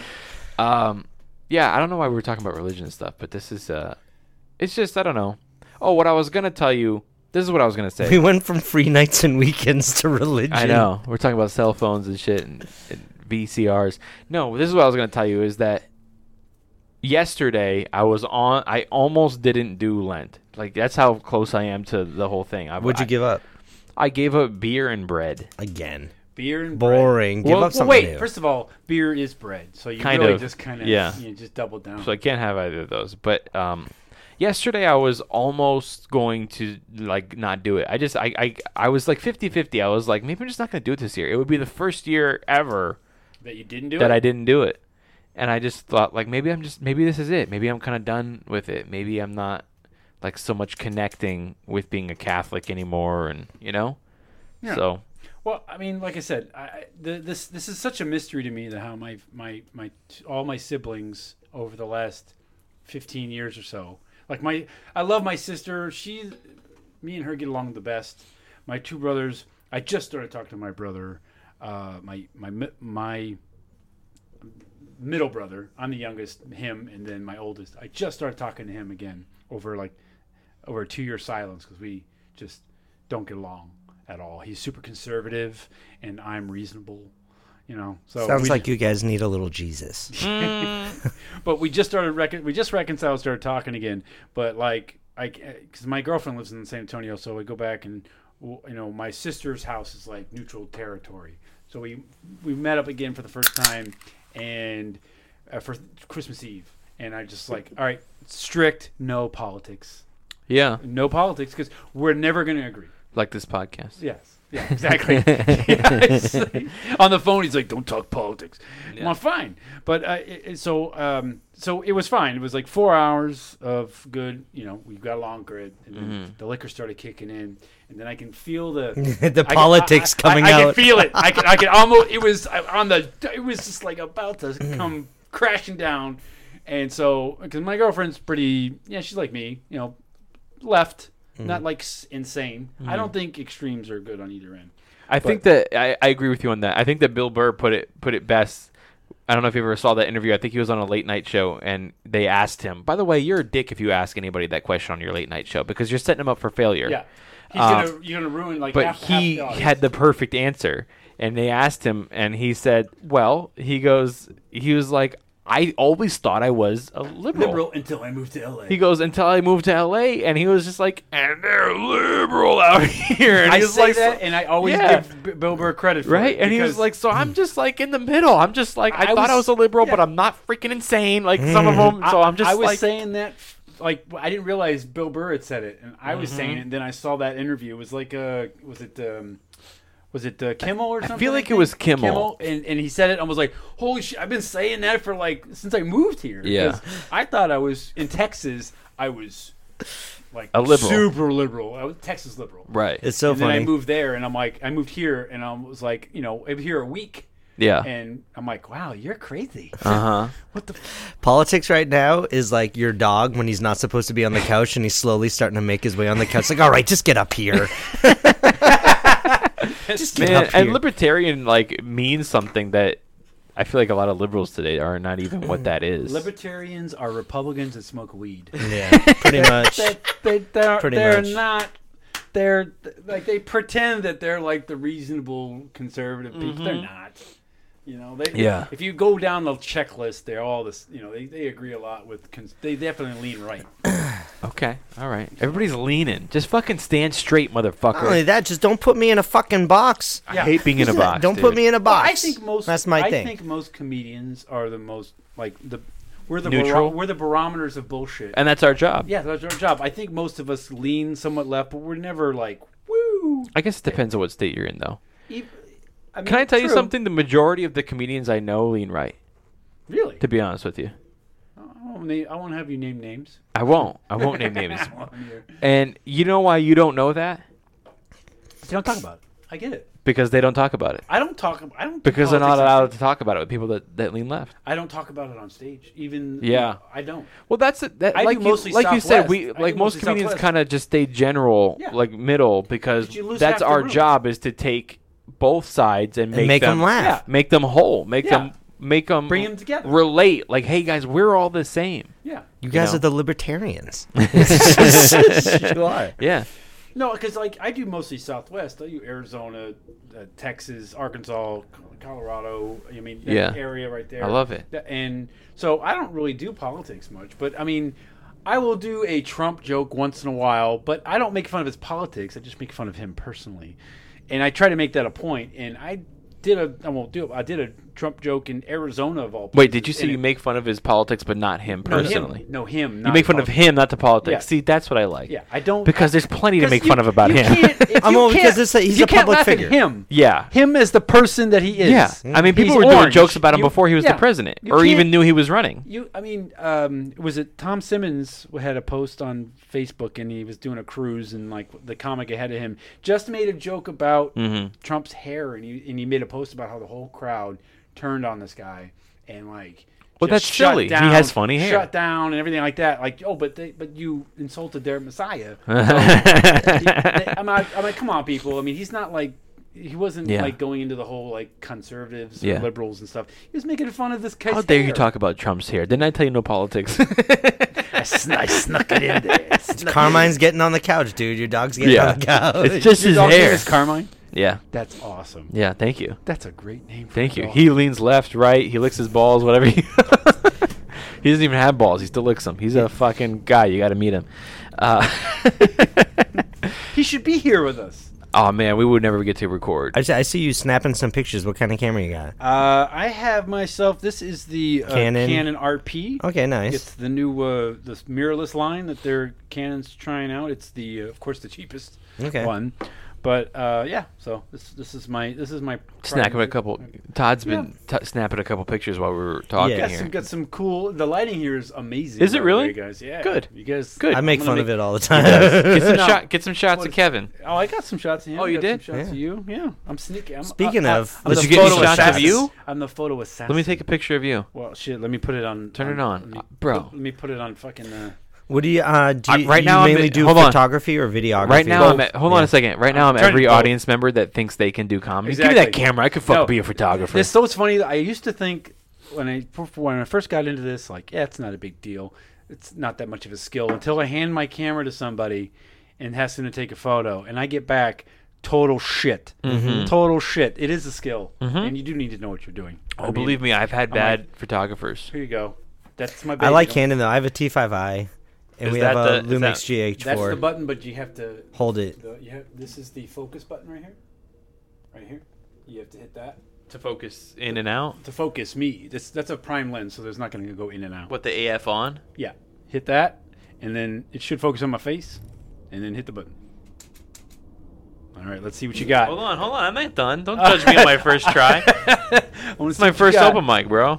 Yeah, I don't know why we were talking about religion and stuff, but this is it's just, I don't know. Oh, what I was gonna tell you. This is what I was gonna say. We went from free nights and weekends to religion. I know. We're talking about cell phones and shit and VCRs. No, this is what I was gonna tell you is that yesterday I almost didn't do Lent. Like, that's how close I am to the whole thing. What'd you give up? I gave up beer and bread. Again. Beer and boring. Bread. Give up something wait. new. First of all, beer is bread, so you kind really of, just kind of just double down. So I can't have either of those. But yesterday I was almost going to like not do it. I was like 50-50. I was like, maybe I'm just not going to do it this year. It would be the first year ever that you didn't do it. That I didn't do it. And I just thought like maybe this is it. Maybe I'm kind of done with it. Maybe I'm not like so much connecting with being a Catholic anymore, and you know. Yeah. So. Well, I mean, like I said, this is such a mystery to me that how all my siblings over the last 15 years or so. Like I love my sister. Me and her get along the best. My 2 brothers. I just started talking to my brother, my middle brother. I'm the youngest, him, and then my oldest. I just started talking to him again over a 2-year silence because we just don't get along at all. He's super conservative, and I'm reasonable. You know, so sounds like you guys need a little Jesus. But we just reconciled, started talking again. But like, because my girlfriend lives in San Antonio, so we go back and my sister's house is like neutral territory. So we met up again for the first time, and for Christmas Eve, and I just like, all right, strict no politics. Yeah, no politics because we're never going to agree. Like this podcast. Yes. Yeah, exactly. On the phone, he's like, "Don't talk politics." Yeah. Well, fine, but so it was fine. It was like 4 hours of good. We got along good, and then the liquor started kicking in, and then I can feel the politics coming out. I can feel it. I can almost. It was It was just like about to come crashing down, and so because my girlfriend's pretty, she's like me, left. Not like insane. I don't think extremes are good on either end. I think that I agree with you on that. I think that Bill Burr put it best. I don't know if you ever saw that interview. I think he was on a late night show, and they asked him, by the way, you're a dick if you ask anybody that question on your late night show because you're setting him up for failure. Yeah. You're gonna ruin like but half he the audience. had the perfect answer, and they asked him, and he said, well, he was like, I always thought I was a liberal until I moved to LA. He goes, until I moved to LA, and he was just like, and they're liberal out here. And I was say like, that, and I always give Bill Burr credit for it. And he was like, so I'm just like in the middle. I'm just like, I thought I was a liberal, but I'm not freaking insane like some of them. So I'm just I was like saying that like I didn't realize Bill Burr had said it, and I was Mm-hmm. saying it, and then I saw that interview. It was like was it Kimmel or something? feel like it think? was Kimmel. and he said it. I was like, holy shit! I've been saying that for like since I moved here. Yeah. 'Cause I thought I was in Texas. I was like A liberal. super liberal. I was Texas liberal. Right. It's so and then funny. I moved there, and I'm like, I moved here, and I was like, I was here a week, Yeah. and I'm like, wow, you're crazy. Uh-huh. What the? Politics right now is like your dog when he's not supposed to be on the couch and he's slowly starting to make his way on the couch. Like, all right, just get up here. Just get Man, up and here. libertarian like means something that I feel like a lot of liberals today are not even what that is. Libertarians are Republicans that smoke weed. Yeah, pretty much. They're Pretty they're much. not. They're like they pretend that they're like the reasonable conservative people. They're not. They. Yeah. If you go down the checklist, they're all this. They agree a lot with. They definitely lean right. Okay. All right. Everybody's leaning. Just fucking stand straight, motherfucker. Not only that, just don't put me in a fucking box. I hate being in a box. Don't put dude. me in a box. I think most. That's my thing. I think most comedians are the most like the. We're the Neutral? we're the barometers of bullshit. And that's our job. Yeah, that's our job. I think most of us lean somewhat left, but we're never like woo. I guess it depends on what state you're in, though. I mean, Can I tell you true. something? The majority of the comedians I know lean right, Really? to be honest with you. I won't have you name names. I won't. I won't name names. You And you know why you don't know that? don't talk about it. I get it. Because they don't talk about it. I don't talk. I don't. do Because they're not politics on allowed to stage. talk about it with people that lean left. I don't talk about it on stage. Even. Yeah. I don't. Well, that's it. That, I do like mostly you said, Southwest. we I do like most mostly comedians Southwest. kind of just stay general, Yeah. like middle, because But you lose that's half the our room. job is to take both sides and make them laugh. Yeah. make them whole, make Yeah. them Bring 'em together. relate. Like, hey guys, we're all the same. Yeah. You guys know? are the libertarians. You are. Yeah, No, because like I do mostly Southwest. I do Arizona, Texas, Arkansas, Colorado. I mean, that Yeah. area right there. I love it. And so I don't really do politics much, but I mean, I will do a Trump joke once in a while, but I don't make fun of his politics. I just make fun of him personally, and I try to make that a point. And I did a Trump joke in Arizona of all places. Wait, did you say and you make fun of his politics, but not him No, him. personally? No, him. You not make fun of politics. him, not the politics. Yeah. See, that's what I like. Yeah, I don't Because there's plenty to 'cause make you- fun of about you him. can't- if I'm you all because can't- he's you a can't public laugh at figure. him. Yeah. Him as the person that he is. Yeah, I mean, people He's were doing orange. jokes about him You- before he was yeah. the president, You or even can't- knew he was running. Was it Tom Simmons had a post on Facebook, and he was doing a cruise, and like the comic ahead of him just made a joke about Mm-hmm. Trump's hair, and he made a post about how the whole crowd turned on this guy, and like. Well, just that's shut silly. He down- has funny hair. Shut down and everything like that. Like, but you insulted their Messiah. So, I'm like, come on, people. I mean, he's not like he wasn't Yeah. like going into the whole like conservatives Yeah. or liberals and stuff. He was making fun of this guy's How dare you hair. talk about Trump's hair? Didn't I tell you no politics? I snuck it in there. Carmine's getting on the couch, dude. Your dog's getting Yeah. on the couch. It's just Your his dog's name hair. is Carmine. Yeah, That's awesome. yeah. Thank you, That's a great name. For thank a you. dog. He leans left, right. He licks his balls, whatever. He doesn't even have balls. He still licks them. He's a fucking guy. You got to meet him. He should be here with us. Oh man, we would never get to record. I see you snapping some pictures. What kind of camera you got? I have myself. This is the Canon RP. Okay, nice. It's the new this mirrorless line that Canon's trying out. It's the of course the cheapest Okay. one, but yeah. So this is my Snapping a couple. Todd's been snapping a couple pictures while we were talking Yeah. here. Got some cool. The lighting here is amazing. Is it by the really? way, guys? Yeah. Good. You guys. Good. I make I'm gonna fun of make- it all the time. Get some shots What of is- Kevin. Oh, I got some shots of him. Oh, you I got did? Some shots Yeah. of you. Yeah. I'm sneaky. Speaking of, I'm Did the you get any photo shots of assassin. you? I'm the photo assassin. Let me take a picture of you. Well, shit. Let me put it on. Turn it on. let me Bro. Let me put it on fucking. what do you right you now I'm mainly at- do hold on. photography or videography? Right now, Both. hold on Yeah. a second. Right now, I'm trying to every both. audience member that thinks they can do comedy. Give me Exactly. that camera. I could fucking No, be a photographer. It's so it's funny. That I used to think when I first got into this, like, yeah, it's not a big deal. It's not that much of a skill until I hand my camera to somebody and has them to take a photo, and I get back total shit. Mm-hmm. Total shit. It is a skill, and you do need to know what you're doing. Oh, believe me, I've had bad photographers. Here you go. That's my. Baby. I like Don't- Canon though. I have a T5i, and Is we that have a the- is Lumix that- That's the GH4. button, but you have to Hold it. This is the focus button right here. Right here. You have to hit that To focus in and out. to focus me. That's a prime lens, so there's not going to go in and out. What, the AF on? Yeah. Hit that, and then it should focus on my face, and then hit the button. All right, let's see what you got. Hold on. I'm not done. Don't judge me on my first try. It's my first open mic, bro.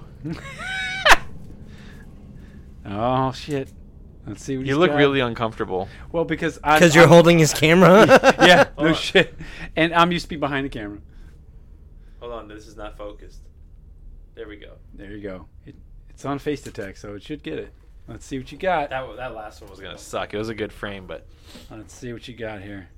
Oh shit! Let's see what You look really uncomfortable. well because Because you're holding his camera. yeah, no shit. And I'm used to be behind the camera. Hold on, this is not focused. There we go. There you go. It's on Face Detect, so it should get it. Let's see what you got. That last one was gonna suck. It was a good frame, but Let's see what you got here.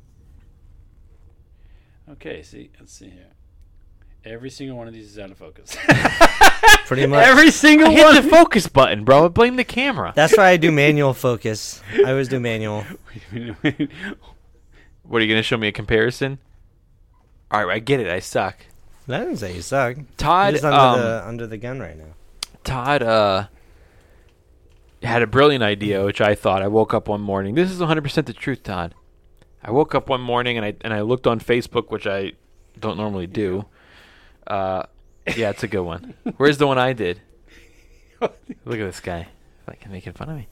Okay, let's see here. Every single one of these is out of focus. Pretty much. Every single hit one. the focus button, bro. Blame the camera. That's why I do manual focus. I always do manual. What are you gonna show me a comparison? All right, I get it. I suck. I didn't say you suck. Todd, You're just under the gun right now. Todd had a brilliant idea, which I thought. I woke up one morning. This is 100% the truth, Todd. I woke up one morning and I looked on Facebook, which I don't normally do. Yeah, it's a good one. Where's the one I did? Look at this guy. Like making fun of me.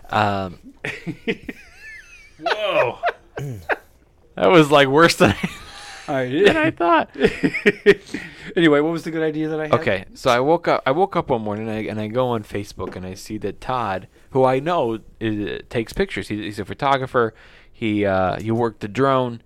Whoa. That was like worse than I thought. Anyway, what was the good idea that I had? Okay, so I woke up one morning and I go on Facebook and I see that Todd, who I know takes pictures. He's a photographer. You work the drone.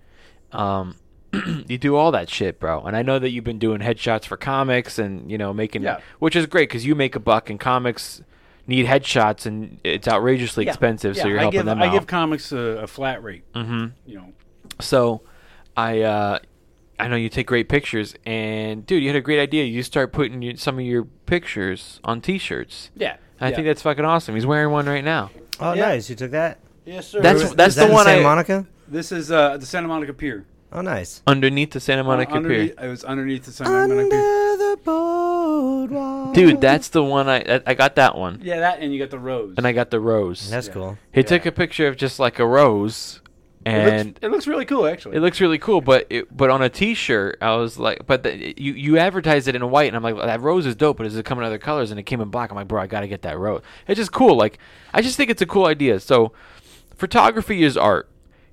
You do all that shit, bro. And I know that you've been doing headshots for comics and making, which is great because you make a buck and comics need headshots and it's outrageously expensive. So you're helping them out. I give comics a flat rate. Mm-hmm. So I know you take great pictures, and dude, you had a great idea. You start putting some of your pictures on T-shirts. Yeah, I think that's fucking awesome. He's wearing one right now. Oh, nice. You took that? Yes, sir. That's Is the that in one Santa Monica? This is the Santa Monica Pier. Oh, nice. Underneath the Santa Monica Pier. It was underneath the Santa Monica Pier. The boardwalk. Dude, that's the one I got that one. Yeah, that, and you got the rose. And I got the rose. That's cool. He took a picture of just like a rose, and it looks really cool, actually. it looks really cool. But on a T-shirt, I was like, you advertised it in white, and I'm like, that rose is dope, but does it come in other colors? And it came in black. I'm like, bro, I gotta get that rose. It's just cool. Like, I just think it's a cool idea. So, photography is art.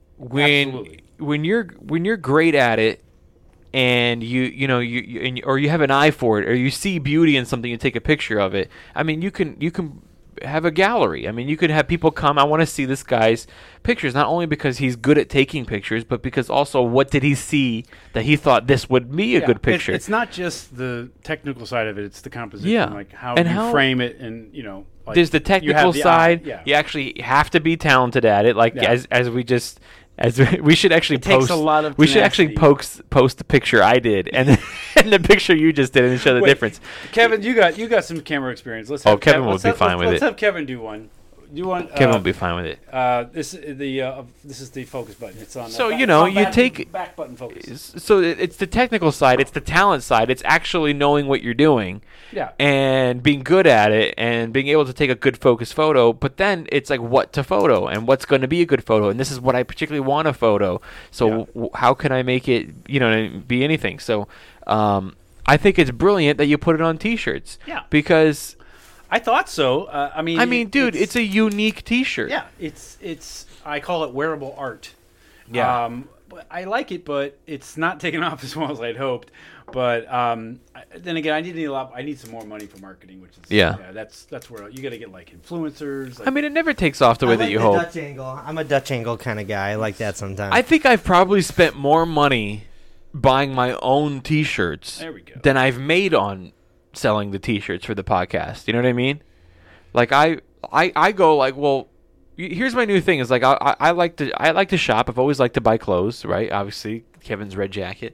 When you're great at it, and you have an eye for it, or you see beauty in something, you take a picture of it. I mean, you can have a gallery. I mean, you could have people come. I want to see this guy's pictures, not only because he's good at taking pictures, but because also what did he see that he thought this would be a good picture. It's not just the technical side of it; it's the composition, like how frame it, and like there's the technical side. Yeah. You actually have to be talented at it. Like we should actually takes a lot of we should actually post the picture I did and the picture you just did and show the difference. Kevin, you got some camera experience. Kevin would be fine with it. Let's have Kevin do one. Kevin will be fine with it. This is the focus button. It's on. So back button focus. So it's the technical side. It's the talent side. It's actually knowing what you're doing. Yeah. And being good at it and being able to take a good focus photo. But then it's like what to photo and what's going to be a good photo. And this is what I particularly want a photo. So how can I make it be anything? So I think it's brilliant that you put it on T-shirts. Yeah. Because I thought so. I mean, dude, it's a unique T-shirt. Yeah, it's. I call it wearable art. Yeah. I like it, but it's not taking off as well as I'd hoped. But then again, I need some more money for marketing, which is that's where you got to get like influencers. Like, I mean, it never takes off the way that you hope. Dutch angle. I'm a Dutch angle kind of guy. I like that sometimes. I think I've probably spent more money buying my own T-shirts than I've made on selling the T-shirts for the podcast. You know what I mean? Like I go like, well, here's my new thing is like I like to shop. I've always liked to buy clothes, right? Obviously, Kevin's red jacket.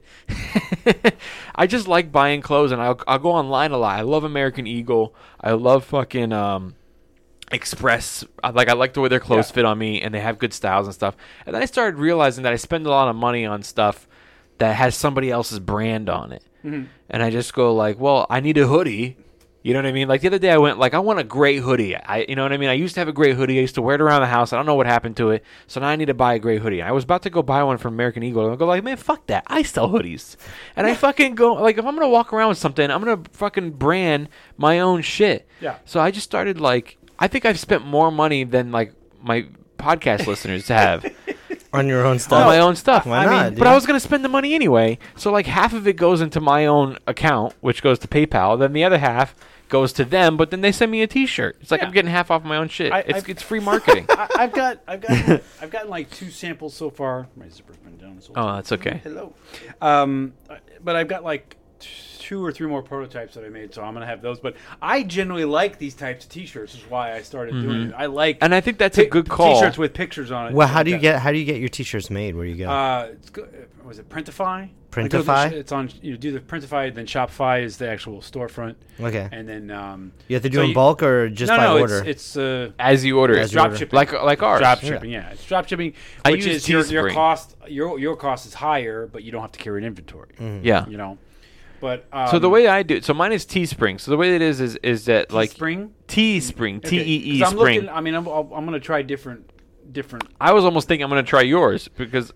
I just like buying clothes, and I'll go online a lot. I love American Eagle. I love fucking Express. I like the way their clothes fit on me, and they have good styles and stuff. And then I started realizing that I spend a lot of money on stuff that has somebody else's brand on it. Mm-hmm. And I just go like, well, I need a hoodie. You know what I mean? Like the other day I went like, I want a gray hoodie. You know what I mean? I used to have a gray hoodie. I used to wear it around the house. I don't know what happened to it. So now I need to buy a gray hoodie. I was about to go buy one from American Eagle. And I go like, man, fuck that. I sell hoodies. And I fucking go like, if I'm going to walk around with something, I'm going to fucking brand my own shit. Yeah. So I just started like, I think I've spent more money than like my podcast listeners to have. On your own On stuff. my own stuff. Why not? But I was going to spend the money anyway. So like half of it goes into my own account, which goes to PayPal. Then the other half goes to them, but then they send me a T-shirt. It's like Yeah. I'm getting half off my own shit. It's free marketing. marketing. I've gotten like 2 samples so far. My zipper's been down this whole Oh, time. that's okay. Hello. But I've got like 2 or 3 more prototypes that I made, so I'm gonna have those. But I generally like these types of T-shirts. Is why I started doing it. I like, And I think that's a good call. T-shirts with pictures on it. Well, how do you get your T-shirts made? Where do you go? Was it Printify? Printify? It's on. You do the Printify, then Shopify is the actual storefront, Okay. and then You have to do so in you- bulk or just by order? It's As you order As it. you drop order. shipping. Like ours. Drop shipping, yeah. It's drop shipping, I which use is your Teespring. cost. Your cost is higher, but you don't have to carry an inventory. Yeah. You know, but So the way I do it, so mine is Teespring. So the way it is that like spring Teespring, T-E-E I'm Spring. looking. I mean, I'm gonna try different. I was almost thinking I'm going to try yours because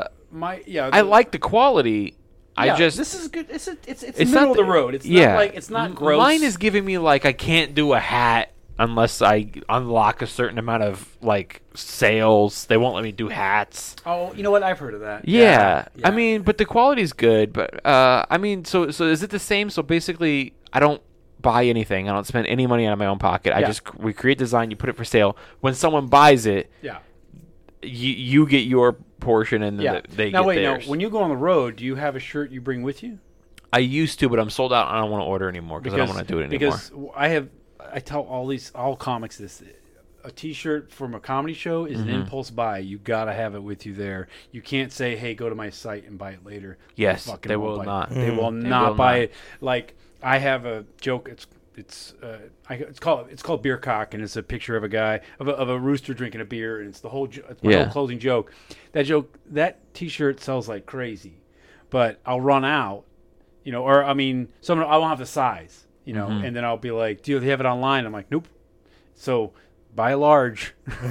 I like the quality. I just this is good. It's it's middle not of the road. It's yeah. not like it's not gross. Mine is giving me like I can't do a hat unless I unlock a certain amount of like sales. They won't let me do hats. Oh, you know what? I've heard of that. Yeah. I mean, but the quality's good. But I mean, so is it the same? So basically, I don't buy anything. I don't spend any money out of my own pocket. Yeah. We create design. You put it for sale. When someone buys it, yeah. you get your portion, and then Yeah. they Now get wait, theirs. now when you go on the road, do you have a shirt you bring with you? I used to, but I'm sold out. And I don't want to order anymore because I don't want to do it anymore. Because I tell all comics this: a T-shirt from a comedy show is Mm-hmm. an impulse buy. You gotta have it with you there. You can't say, "Hey, go to my site and buy it later." Yes, Fucking they won't will buy it. not. They will will not buy not. it. Like I have a joke. It's called Beer Cock, and it's a picture of a guy of a rooster drinking a beer, and it's the whole it's my Yeah. whole closing joke. That T-shirt sells like crazy, but I'll run out, or I mean, someone I won't have the size, Mm-hmm. and then I'll be like, "Do you have it online?" I'm like, "Nope." So buy a large,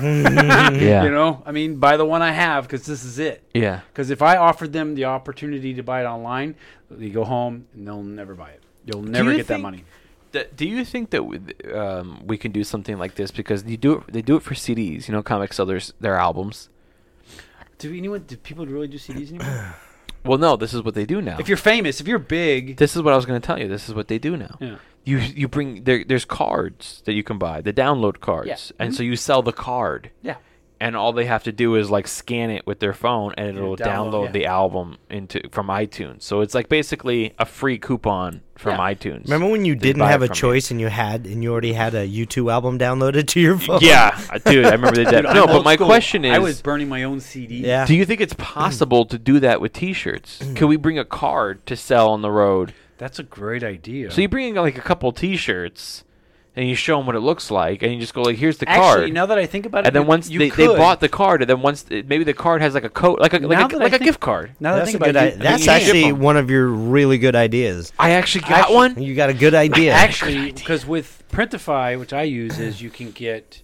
Yeah. I mean, buy the one I have because this is it. Yeah. Because if I offered them the opportunity to buy it online, they go home and they'll never buy it. You'll never you get that think- money. Do you think that we can do something like this because they do it for CDs? Comics sell their albums. Do people really do CDs anymore? Well, no, this is what they do now. If you're famous, if you're big, This is what I was going to tell you. This is what they do now. yeah. You bring there's cards that you can buy, the download cards, Yeah. and so you sell the card, Yeah. and all they have to do is like scan it with their phone, and it'll download, download the album from iTunes. So it's like basically a free coupon from Yeah. iTunes. Remember when you to didn't buy have it a from choice and you already had a U2 album downloaded to your phone? Yeah, dude, I remember they did. Dude, No, I'm but old my school. question is, I was burning my own CD. Yeah. do you think it's possible to do that with T-shirts? Can we bring a card to sell on the road? That's a great idea. So you bring in like a couple T-shirts, and you show them what it looks like, and you just go like, "Here's the Actually, card." now that I think about it, And then once you they could. bought the card, and then maybe the card has like a code, like a Now that I think- gift card. Now that I That's think a good about it, idea. That's you can. actually ship 'em. one of your really good ideas. I actually got one. You got a good idea. Actually, because with Printify, which I use, is you can get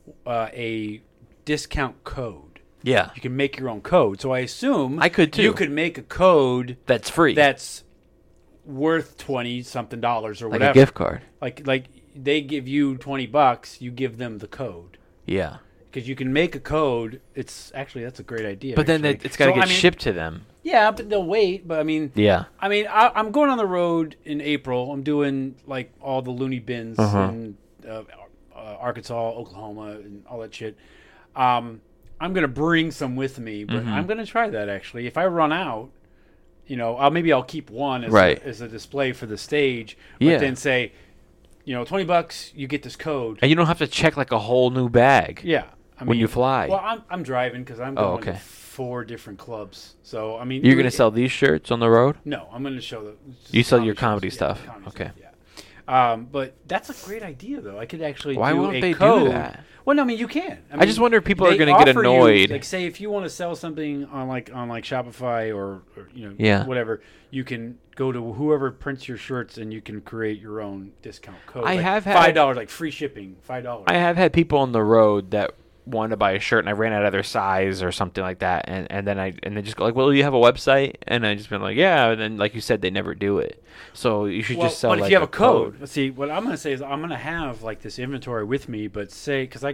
a discount code. Yeah, You can make your own code. So I assume I could, too. You could make a code that's free. that's worth $20-something or like whatever. a gift card. Like they give you $20, you give them the code. Yeah, Because you can make a code. That's a great idea. but then actually. it's got to So, get I mean, shipped to them. Yeah, but they'll wait. But I mean, Yeah, I'm going on the road in April. I'm doing like all the loony bins in Arkansas, Oklahoma, and all that shit. I'm gonna bring some with me, but I'm gonna try that actually. If I run out, maybe I'll keep one as, Right. as a display for the stage. But Yeah. then say, $20, you get this code. and you don't have to check like a whole new bag. Yeah. When you fly. Well, I'm driving because I'm Oh, going okay. to 4 different clubs. So I mean, You're gonna sell these shirts on the road. No, I'm going to show the. You sell your shows. comedy Yeah, stuff. comedy Okay. stuff, yeah. But that's a great idea, though. I could actually. Why do won't a they do code. that? Well, no, I mean you can. I just wonder if people are they gonna get offer you, annoyed. like, say, if you want to sell something on Shopify or Yeah. whatever, you can go to whoever prints your shirts and you can create your own discount code. I like have had- $5, like free shipping, $5. I have had people on the road that wanted to buy a shirt and I ran out of their size or something like that, and then they just go like, "Well, do you have a website?" And I just been like, "Yeah," and then like you said, they never do it. So you should just sell. But like, if you have a code, let's see. What I'm going to say is I'm going to have like this inventory with me, but say because I got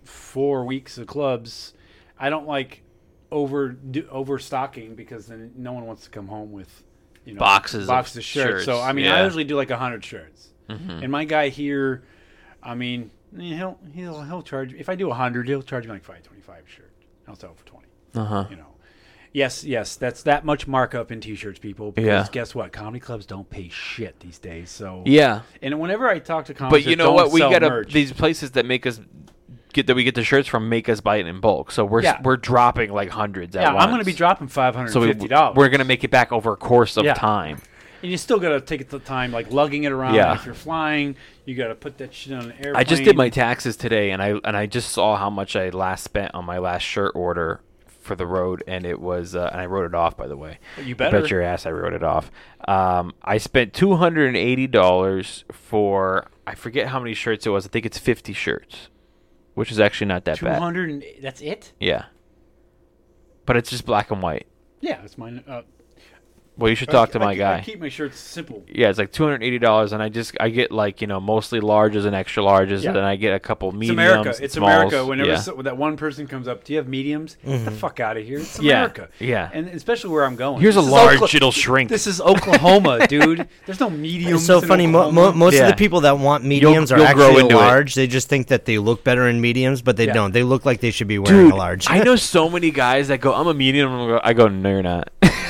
4 weeks of clubs. I don't like overstocking because then no one wants to come home with boxes of shirts. shirts. So I mean, Yeah. I usually do like 100 shirts. And my guy here, I mean, he'll charge. If I do 100, he'll charge me like $5.25 a shirt. I'll sell it for 20. You know. Yes, that's that much markup in t-shirts, people. Because guess what? Comedy clubs don't pay shit these days. So Yeah. And whenever I talk to comics, But you know what? We get these places that make us we get the shirts from make us buy it in bulk. So we're dropping like hundreds at once. I'm going to be dropping $550. So we're going to make it back over a course of time. And you still got to take the time, like lugging it around. Yeah. If you're flying, you got to put that shit on an airplane. I just did my taxes today, and I just saw how much I last spent on my last shirt order for the road, and it was and I wrote it off, by the way. But you better. Bet your ass I wrote it off. I spent $280 for, I forget how many shirts it was. I think it's 50 shirts, which is actually not that bad. 200. That's it. Yeah, but it's just black and white. Yeah, that's mine. Well, you should talk to my guy. I keep my shirts simple. Yeah, it's like $280, and I get like mostly larges and extra larges, Yeah. and then I get a couple mediums. It's America. It's smalls. America. Whenever Yeah. that one person comes up, do you have mediums? Get the fuck out of here. It's Yeah, America. yeah. And especially where I'm going. Here's a This is large, it'll shrink. This is Oklahoma, dude. There's no mediums. It's so in funny. Oklahoma. Most of Yeah. the people that want mediums You'll are grow actually into it. large. They just think that they look better in mediums, but they Yeah. don't. They look like they should be wearing a large. I know so many guys that go, I'm a medium. I go, no, you're not.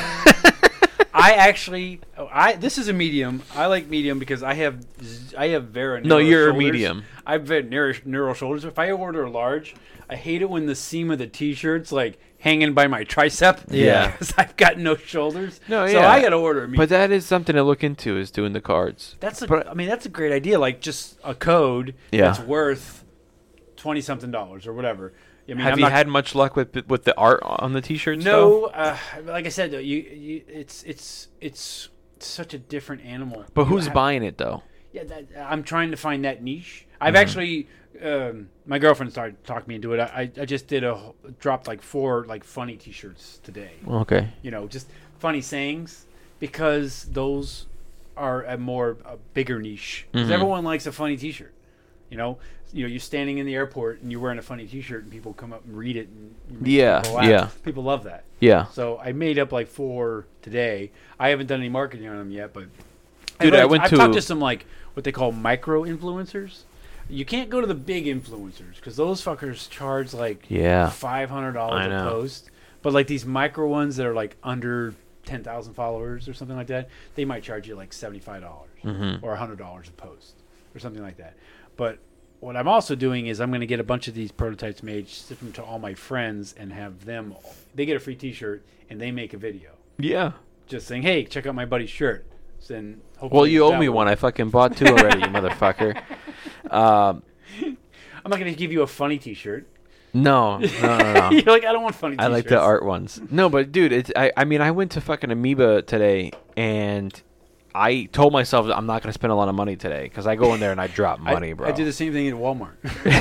This is a medium. I like medium because I have very No, narrow you're a shoulders. medium. I have very narrow shoulders. If I order a large, I hate it when the seam of the t-shirt's like hanging by my tricep. Yeah. because I've got no shoulders. No, so yeah. I got to order a medium. But that is something to look into, is doing the cards. That's a great idea. Like just a code Yeah. that's worth $20-something or whatever. I mean, Have I'm you not- had much luck with the art on the t-shirts? No, like I said, though, it's such a different animal. But You who's have- buying it though? Yeah, I'm trying to find that niche. I've actually, my girlfriend started talking me into it. I just dropped like 4 like funny T-shirts today. Okay. Just funny sayings, because those are a bigger niche. Because everyone likes a funny T-shirt. You're standing in the airport and you're wearing a funny T-shirt and people come up and read it and you make Yeah, people laugh. yeah. People love that. Yeah. So I made up like 4 today. I haven't done any marketing on them yet, but Dude, I've I talked to some like what they call micro influencers. You can't go to the big influencers because those fuckers charge like $500 I a know. post. But like these micro ones that are like under 10,000 followers or something like that, they might charge you like $75 or $100 a post or something like that. But what I'm also doing is I'm going to get a bunch of these prototypes made, ship them to all my friends, and have them. They get a free T-shirt and they make a video Yeah. just saying, "Hey, check out my buddy's shirt." Then Well, hopefully you owe that me will- one. I fucking bought 2 already, you motherfucker. I'm not going to give you a funny T-shirt. No. You're like, I don't want funny T-shirts. I like the art ones. No, but dude, I mean, I went to fucking Amoeba today, and I told myself I'm not going to spend a lot of money today because I go in there and I drop money, bro. I do the same thing at Walmart.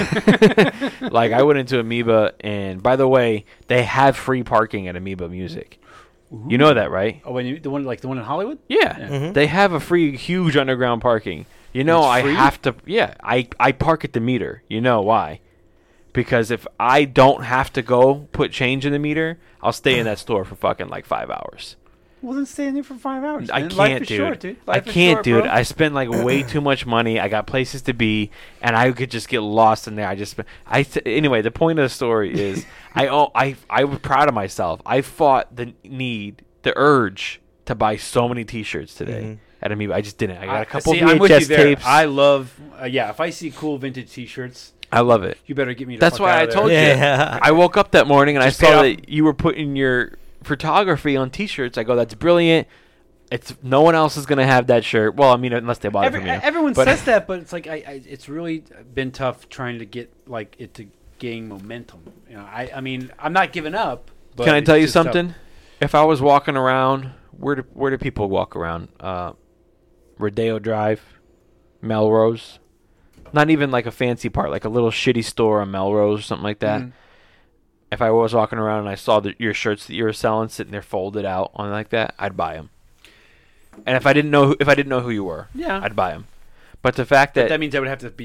Like, I went into Amoeba, and by the way, they have free parking at Amoeba Music. You know that, right? Oh, when the one in Hollywood? Yeah. They have a free, huge underground parking. You know, It's free? I have to. Yeah, I park at the meter. You know why? Because if I don't have to go put change in the meter, I'll stay in that store for fucking like 5 hours. Well, then stay in there for 5 hours. I man. can't, Life is dude. short, dude. I Life is can't, short, dude. bro. I spend like way too much money. I got places to be, and I could just get lost in there. Anyway. The point of the story is, I was proud of myself. I fought the urge to buy so many T-shirts today at Amoeba. I just didn't. I got a couple I'm with you VHS there. tapes. I love, if I see cool vintage T-shirts, I love it. you better get me. The That's fuck why out I of there. told you. Yeah. I woke up that morning and Just I saw paid that you were putting your photography on T-shirts. I go, that's brilliant. No one else is gonna have that shirt. Well, I mean, unless they bought it from you. Everyone But- says that, but it's like it's really been tough trying to get like it to gain momentum. I mean, I'm not giving up. But Can I it's tell you just tough. something? If I was walking around, where do people walk around? Rodeo Drive, Melrose. Not even like a fancy part, like a little shitty store on Melrose or something like that. If I was walking around and I saw your shirts that you were selling sitting there folded out on like that, I'd buy them. And if I didn't know who you were, Yeah. I'd buy them. But the fact that That means I would have to be there.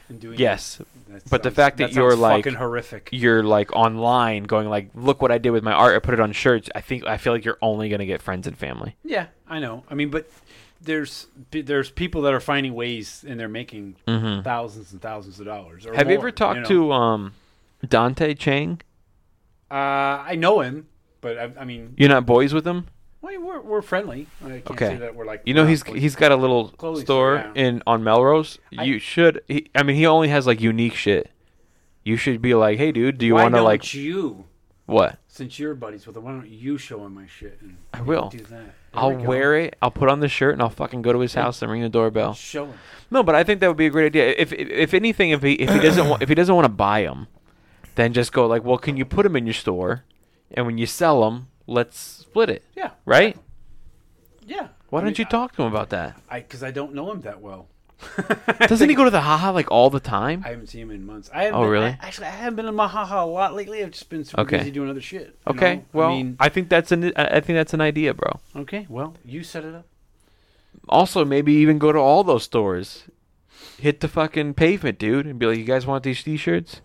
and doing. Yes, That but the sounds- fact that sounds you're like fucking horrific. you're like online going like, look what I did with my art. I put it on shirts. I feel like you're only gonna get friends and family. Yeah, I know. I mean, but there's people that are finding ways and they're making thousands and thousands of dollars. Or Have you more, ever talked know? to Dante Chang? I know him, but I mean, You're not boys with him? well, we're friendly. I can't Okay. say that we're like. You know we're not he's got a little Clothing store store, yeah. on Melrose. I- You should. I mean, he only has like unique shit. You should be like, hey, dude, do you Why want to don't like you? what? Since you're buddies with him, why don't you show him my shit? And I will. do that. There I'll we go. wear it. I'll put on the shirt and I'll fucking go to his house and ring the doorbell. Show him. No, but I think that would be a great idea. If anything, if he doesn't if he doesn't want to buy them, then just go like, well, can you put them in your store, and when you sell them, let's split it. Yeah. Right? Yeah. Why don't you talk to him about that? Because I don't know him that well. Doesn't he go to the haha like all the time? I haven't seen him in months. I haven't Oh, been- really? Actually, I haven't been in Mahaha a lot lately. I've just been super Okay. busy doing other shit. you Okay, know? well, I mean, I think that's an idea, bro. okay, well, you set it up. Also, maybe even go to all those stores, hit the fucking pavement, dude, and be like, "You guys want these T-shirts?"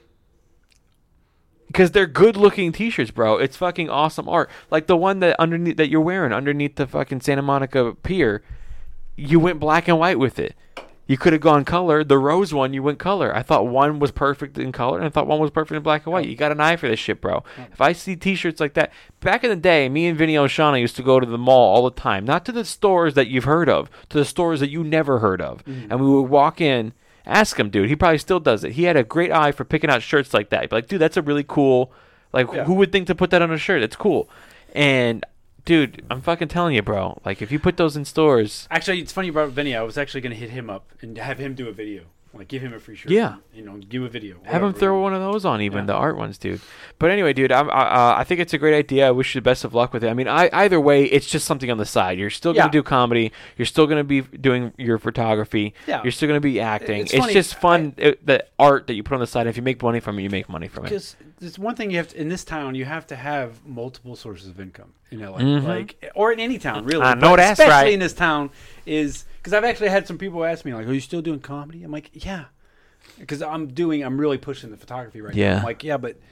Because they're good-looking T-shirts, bro. It's fucking awesome art, like the one that you're wearing underneath the fucking Santa Monica Pier. You went black and white with it. You could have gone color. The rose one, you went color. I thought one was perfect in color, and I thought one was perfect in black and white. You got an eye for this shit, bro. If I see T-shirts like that, back in the day, me and Vinny O'Shaughnessy used to go to the mall all the time. Not to the stores that you've heard of, to the stores that you never heard of. And we would walk in, ask him, dude. He probably still does it. He had a great eye for picking out shirts like that. He'd be like, dude, that's a really cool. Like, Yeah. who would think to put that on a shirt? It's cool. And dude, I'm fucking telling you, bro. Like, if you put those in stores, Actually, it's funny you brought up Vinny. I was actually going to hit him up and have him do a video. Like, give him a free shirt. Yeah. You know, do a video. have him whatever. throw one of those on, even Yeah. the art ones, dude. But anyway, dude, I think it's a great idea. I wish you the best of luck with it. I mean, either way, it's just something on the side. You're still going Yeah. to do comedy. You're still going to be doing your photography. Yeah. You're still going to be acting. It's It's funny, just fun. The art that you put on the side. If you make money from it, you make money from it. Because there's one thing you have to, in this town, you have to have multiple sources of income in LA, like, or in any town, really. I know But that's especially right. in this town, is because I've actually had some people ask me like, "Are you still doing comedy?" I'm like, "Yeah," because I'm really pushing the photography right Yeah. now. I'm like, yeah, but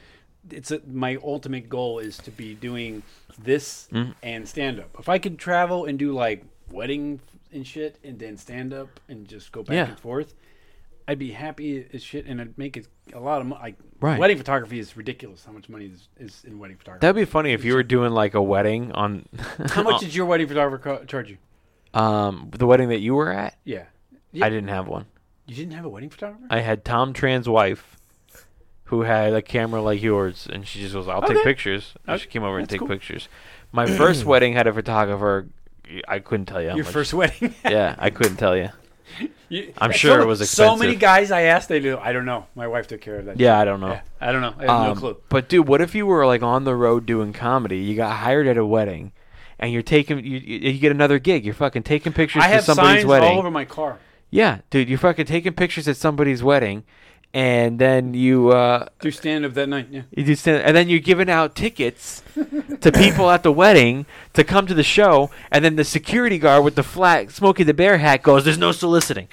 my ultimate goal is to be doing this Mm. and stand up. If I could travel and do like wedding and shit, and then stand up and just go back Yeah. and forth, I'd be happy as shit, and I'd make it a lot of money. Like, Right. wedding photography is ridiculous. How much money is in wedding photography? That'd be funny if you were doing like a wedding on. How much did your wedding photographer charge you? the wedding that you were at? Yeah. I didn't have one. You didn't have a wedding photographer? I had Tom Tran's wife, who had a camera like yours, and she just goes, "I'll take Okay. pictures." And Okay, she came over and that's take cool. pictures. My first wedding had a photographer. I couldn't tell you. How Your much. first wedding? Yeah, I couldn't tell you. You- I'm sure it was So many expensive. guys I asked, they do. I don't know. My wife took care of that. Yeah, shit. I don't know. Yeah, I don't know. I have no clue. But dude, what if you were like on the road doing comedy? You got hired at a wedding, and you're taking you get another gig. You're fucking taking pictures I for have somebody's signs wedding. all over my car. Yeah, dude, you're fucking taking pictures at somebody's wedding, and then you Do stand up that night. Yeah. you just and then you're giving out tickets to people at the wedding to come to the show, and then the security guard with the flag, Smokey the Bear hat goes, "There's no soliciting."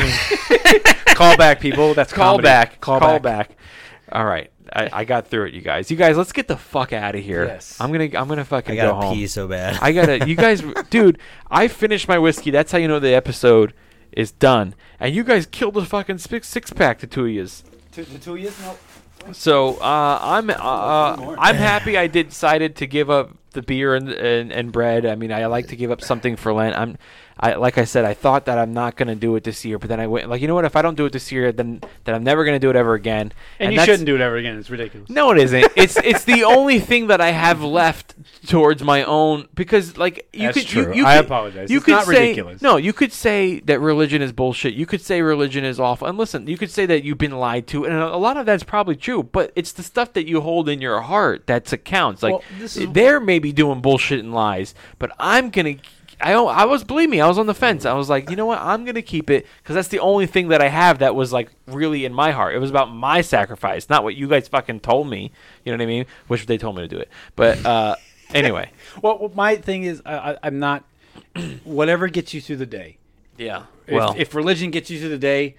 Call back, people. That's Call comedy. back. Call Call back. back. All right. I got through it, you guys. You guys, let's get the fuck out of here. Yes. I'm gonna fucking I go gotta home. pee so bad. I gotta. You guys, dude. I finished my whiskey. That's how you know the episode is done. And you guys killed the fucking six pack, the two of yous. The 2 years? No. So I'm happy I decided to give up the beer and bread. I mean, I like to give up something for Lent. Like I said, I thought that I'm not gonna do it this year, but then I went like, you know what? If I don't do it this year, then I'm never gonna do it ever again. And you that's- shouldn't do it ever again. It's ridiculous. No, it isn't. It's the only thing that I have left towards my own, because like you That's could true. you I could- apologize. You It's could not say, ridiculous. No, you could say that religion is bullshit. You could say religion is awful. And listen, you could say that you've been lied to, and a lot of that's probably true. But it's the stuff that you hold in your heart that counts. Like Well, this is- they're maybe doing bullshit and lies, but I'm gonna. I was, believe me, I was on the fence. I was like, you know what? I'm going to keep it because that's the only thing that I have that was like really in my heart. It was about my sacrifice, not what you guys fucking told me. You know what I mean? Wish they told me to do it. But anyway. Well, my thing is, I'm not. Whatever gets you through the day. Yeah. If, Well, if religion gets you through the day,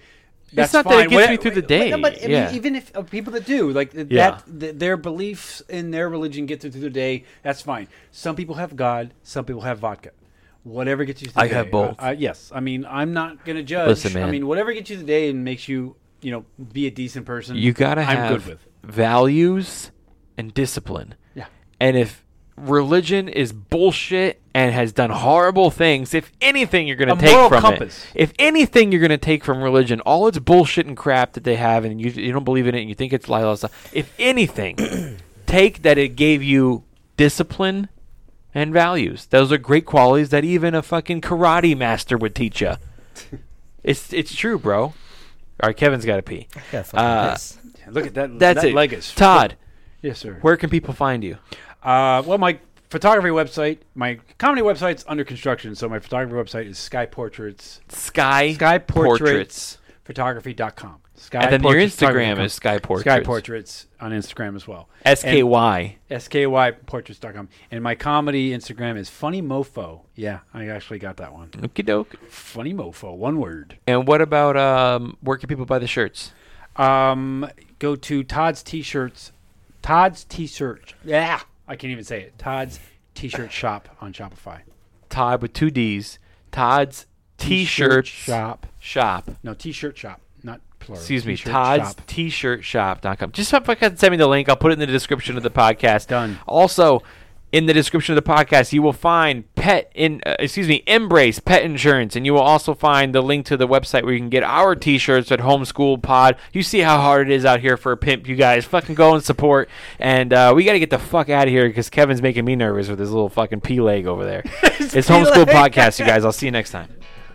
That's not fine. that it gets me through the day. But I Yeah. mean, even if people that do like Yeah. their beliefs in their religion get them through the day, that's fine. Some people have God. Some people have vodka. Whatever gets you through the day. I have both. Yes. I mean, I'm not going to judge. Listen, man. I mean, whatever gets you through the day and makes you, be a decent person. You gotta I'm have good with. values and discipline. Yeah. And if religion is bullshit and has done horrible things, if anything you're going to A take moral from compass. it, if anything you're going to take from religion, all its bullshit and crap that they have, and you don't believe in it, and you think it's Lila stuff. If anything, take that it gave you discipline and values. Those are great qualities that even a fucking karate master would teach you. It's true, bro. All right, Kevin's got to pee. Yeah, fucking piss. Look at that. That's that it. leg is Todd, Yes, sir. where can people find you? Well, my photography website, my comedy website's under construction, so my photography website is Sky Portraits. Sky Portraits. Photography.com. Sky And then your Portraits Instagram Photography.com. is Sky Portraits. Sky Portraits on Instagram as well. SKY. SKYportraits.com. And my comedy Instagram is Funny Mofo. Yeah, I actually got that one. Okie doke. Funny Mofo, one word. And what about where can people buy the shirts? Go to Todd's T-shirts. Todd's T-shirt. Yeah, I can't even say it. Todd's T-shirt shop on Shopify. Todd with 2 D's. Todd's T-shirt shop. shop. No, T-shirt shop, not plural. Excuse me. T-shirt Todd's shop. T-shirt shop.com. Just fucking send me the link. I'll put it in the description of the podcast. Done. Also, in the description of the podcast, you will find Embrace Pet Insurance, and you will also find the link to the website where you can get our T-shirts at Homeschool Pod. You see how hard it is out here for a pimp, you guys. Fucking go and support. And we got to get the fuck out of here because Kevin's making me nervous with his little fucking pea leg over there. It's Homeschool Podcast, you guys. I'll see you next time.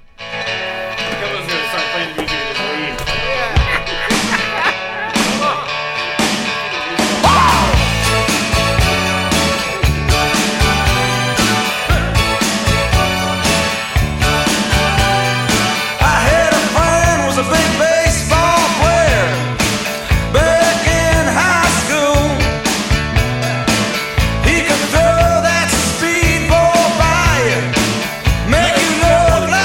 I had a friend was a big baseball player back in high school. He could throw that speedball by you, make you look like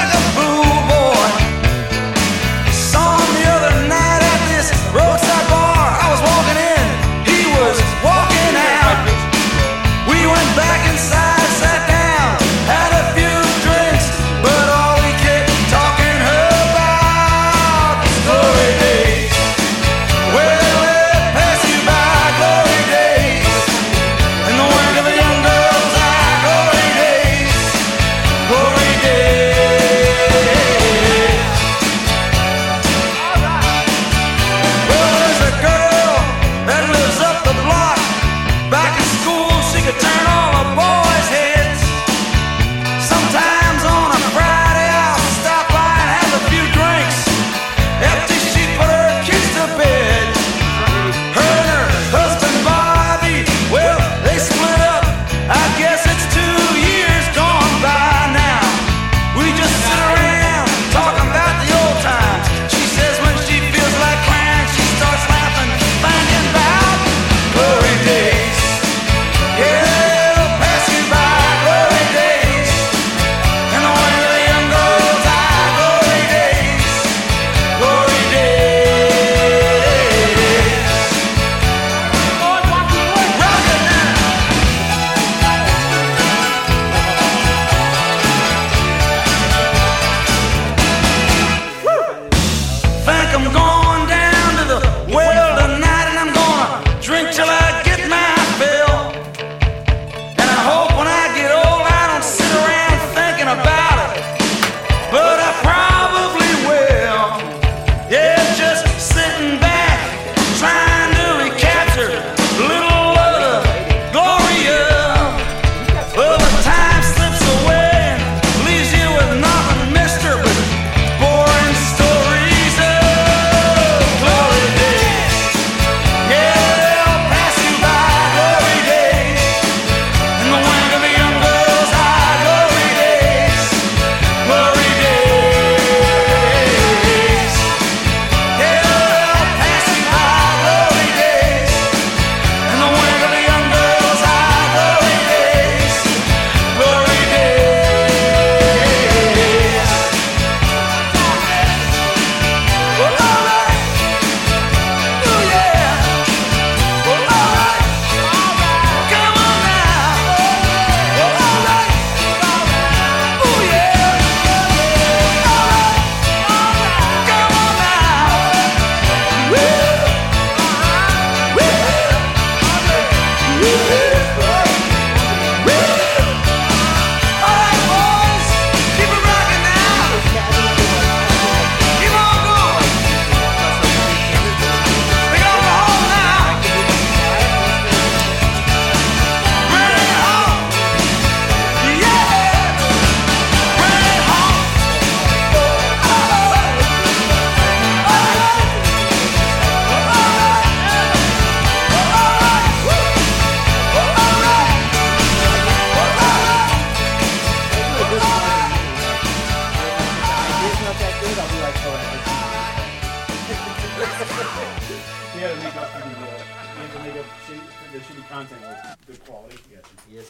We had to make up for the shitty content with good quality. Yes.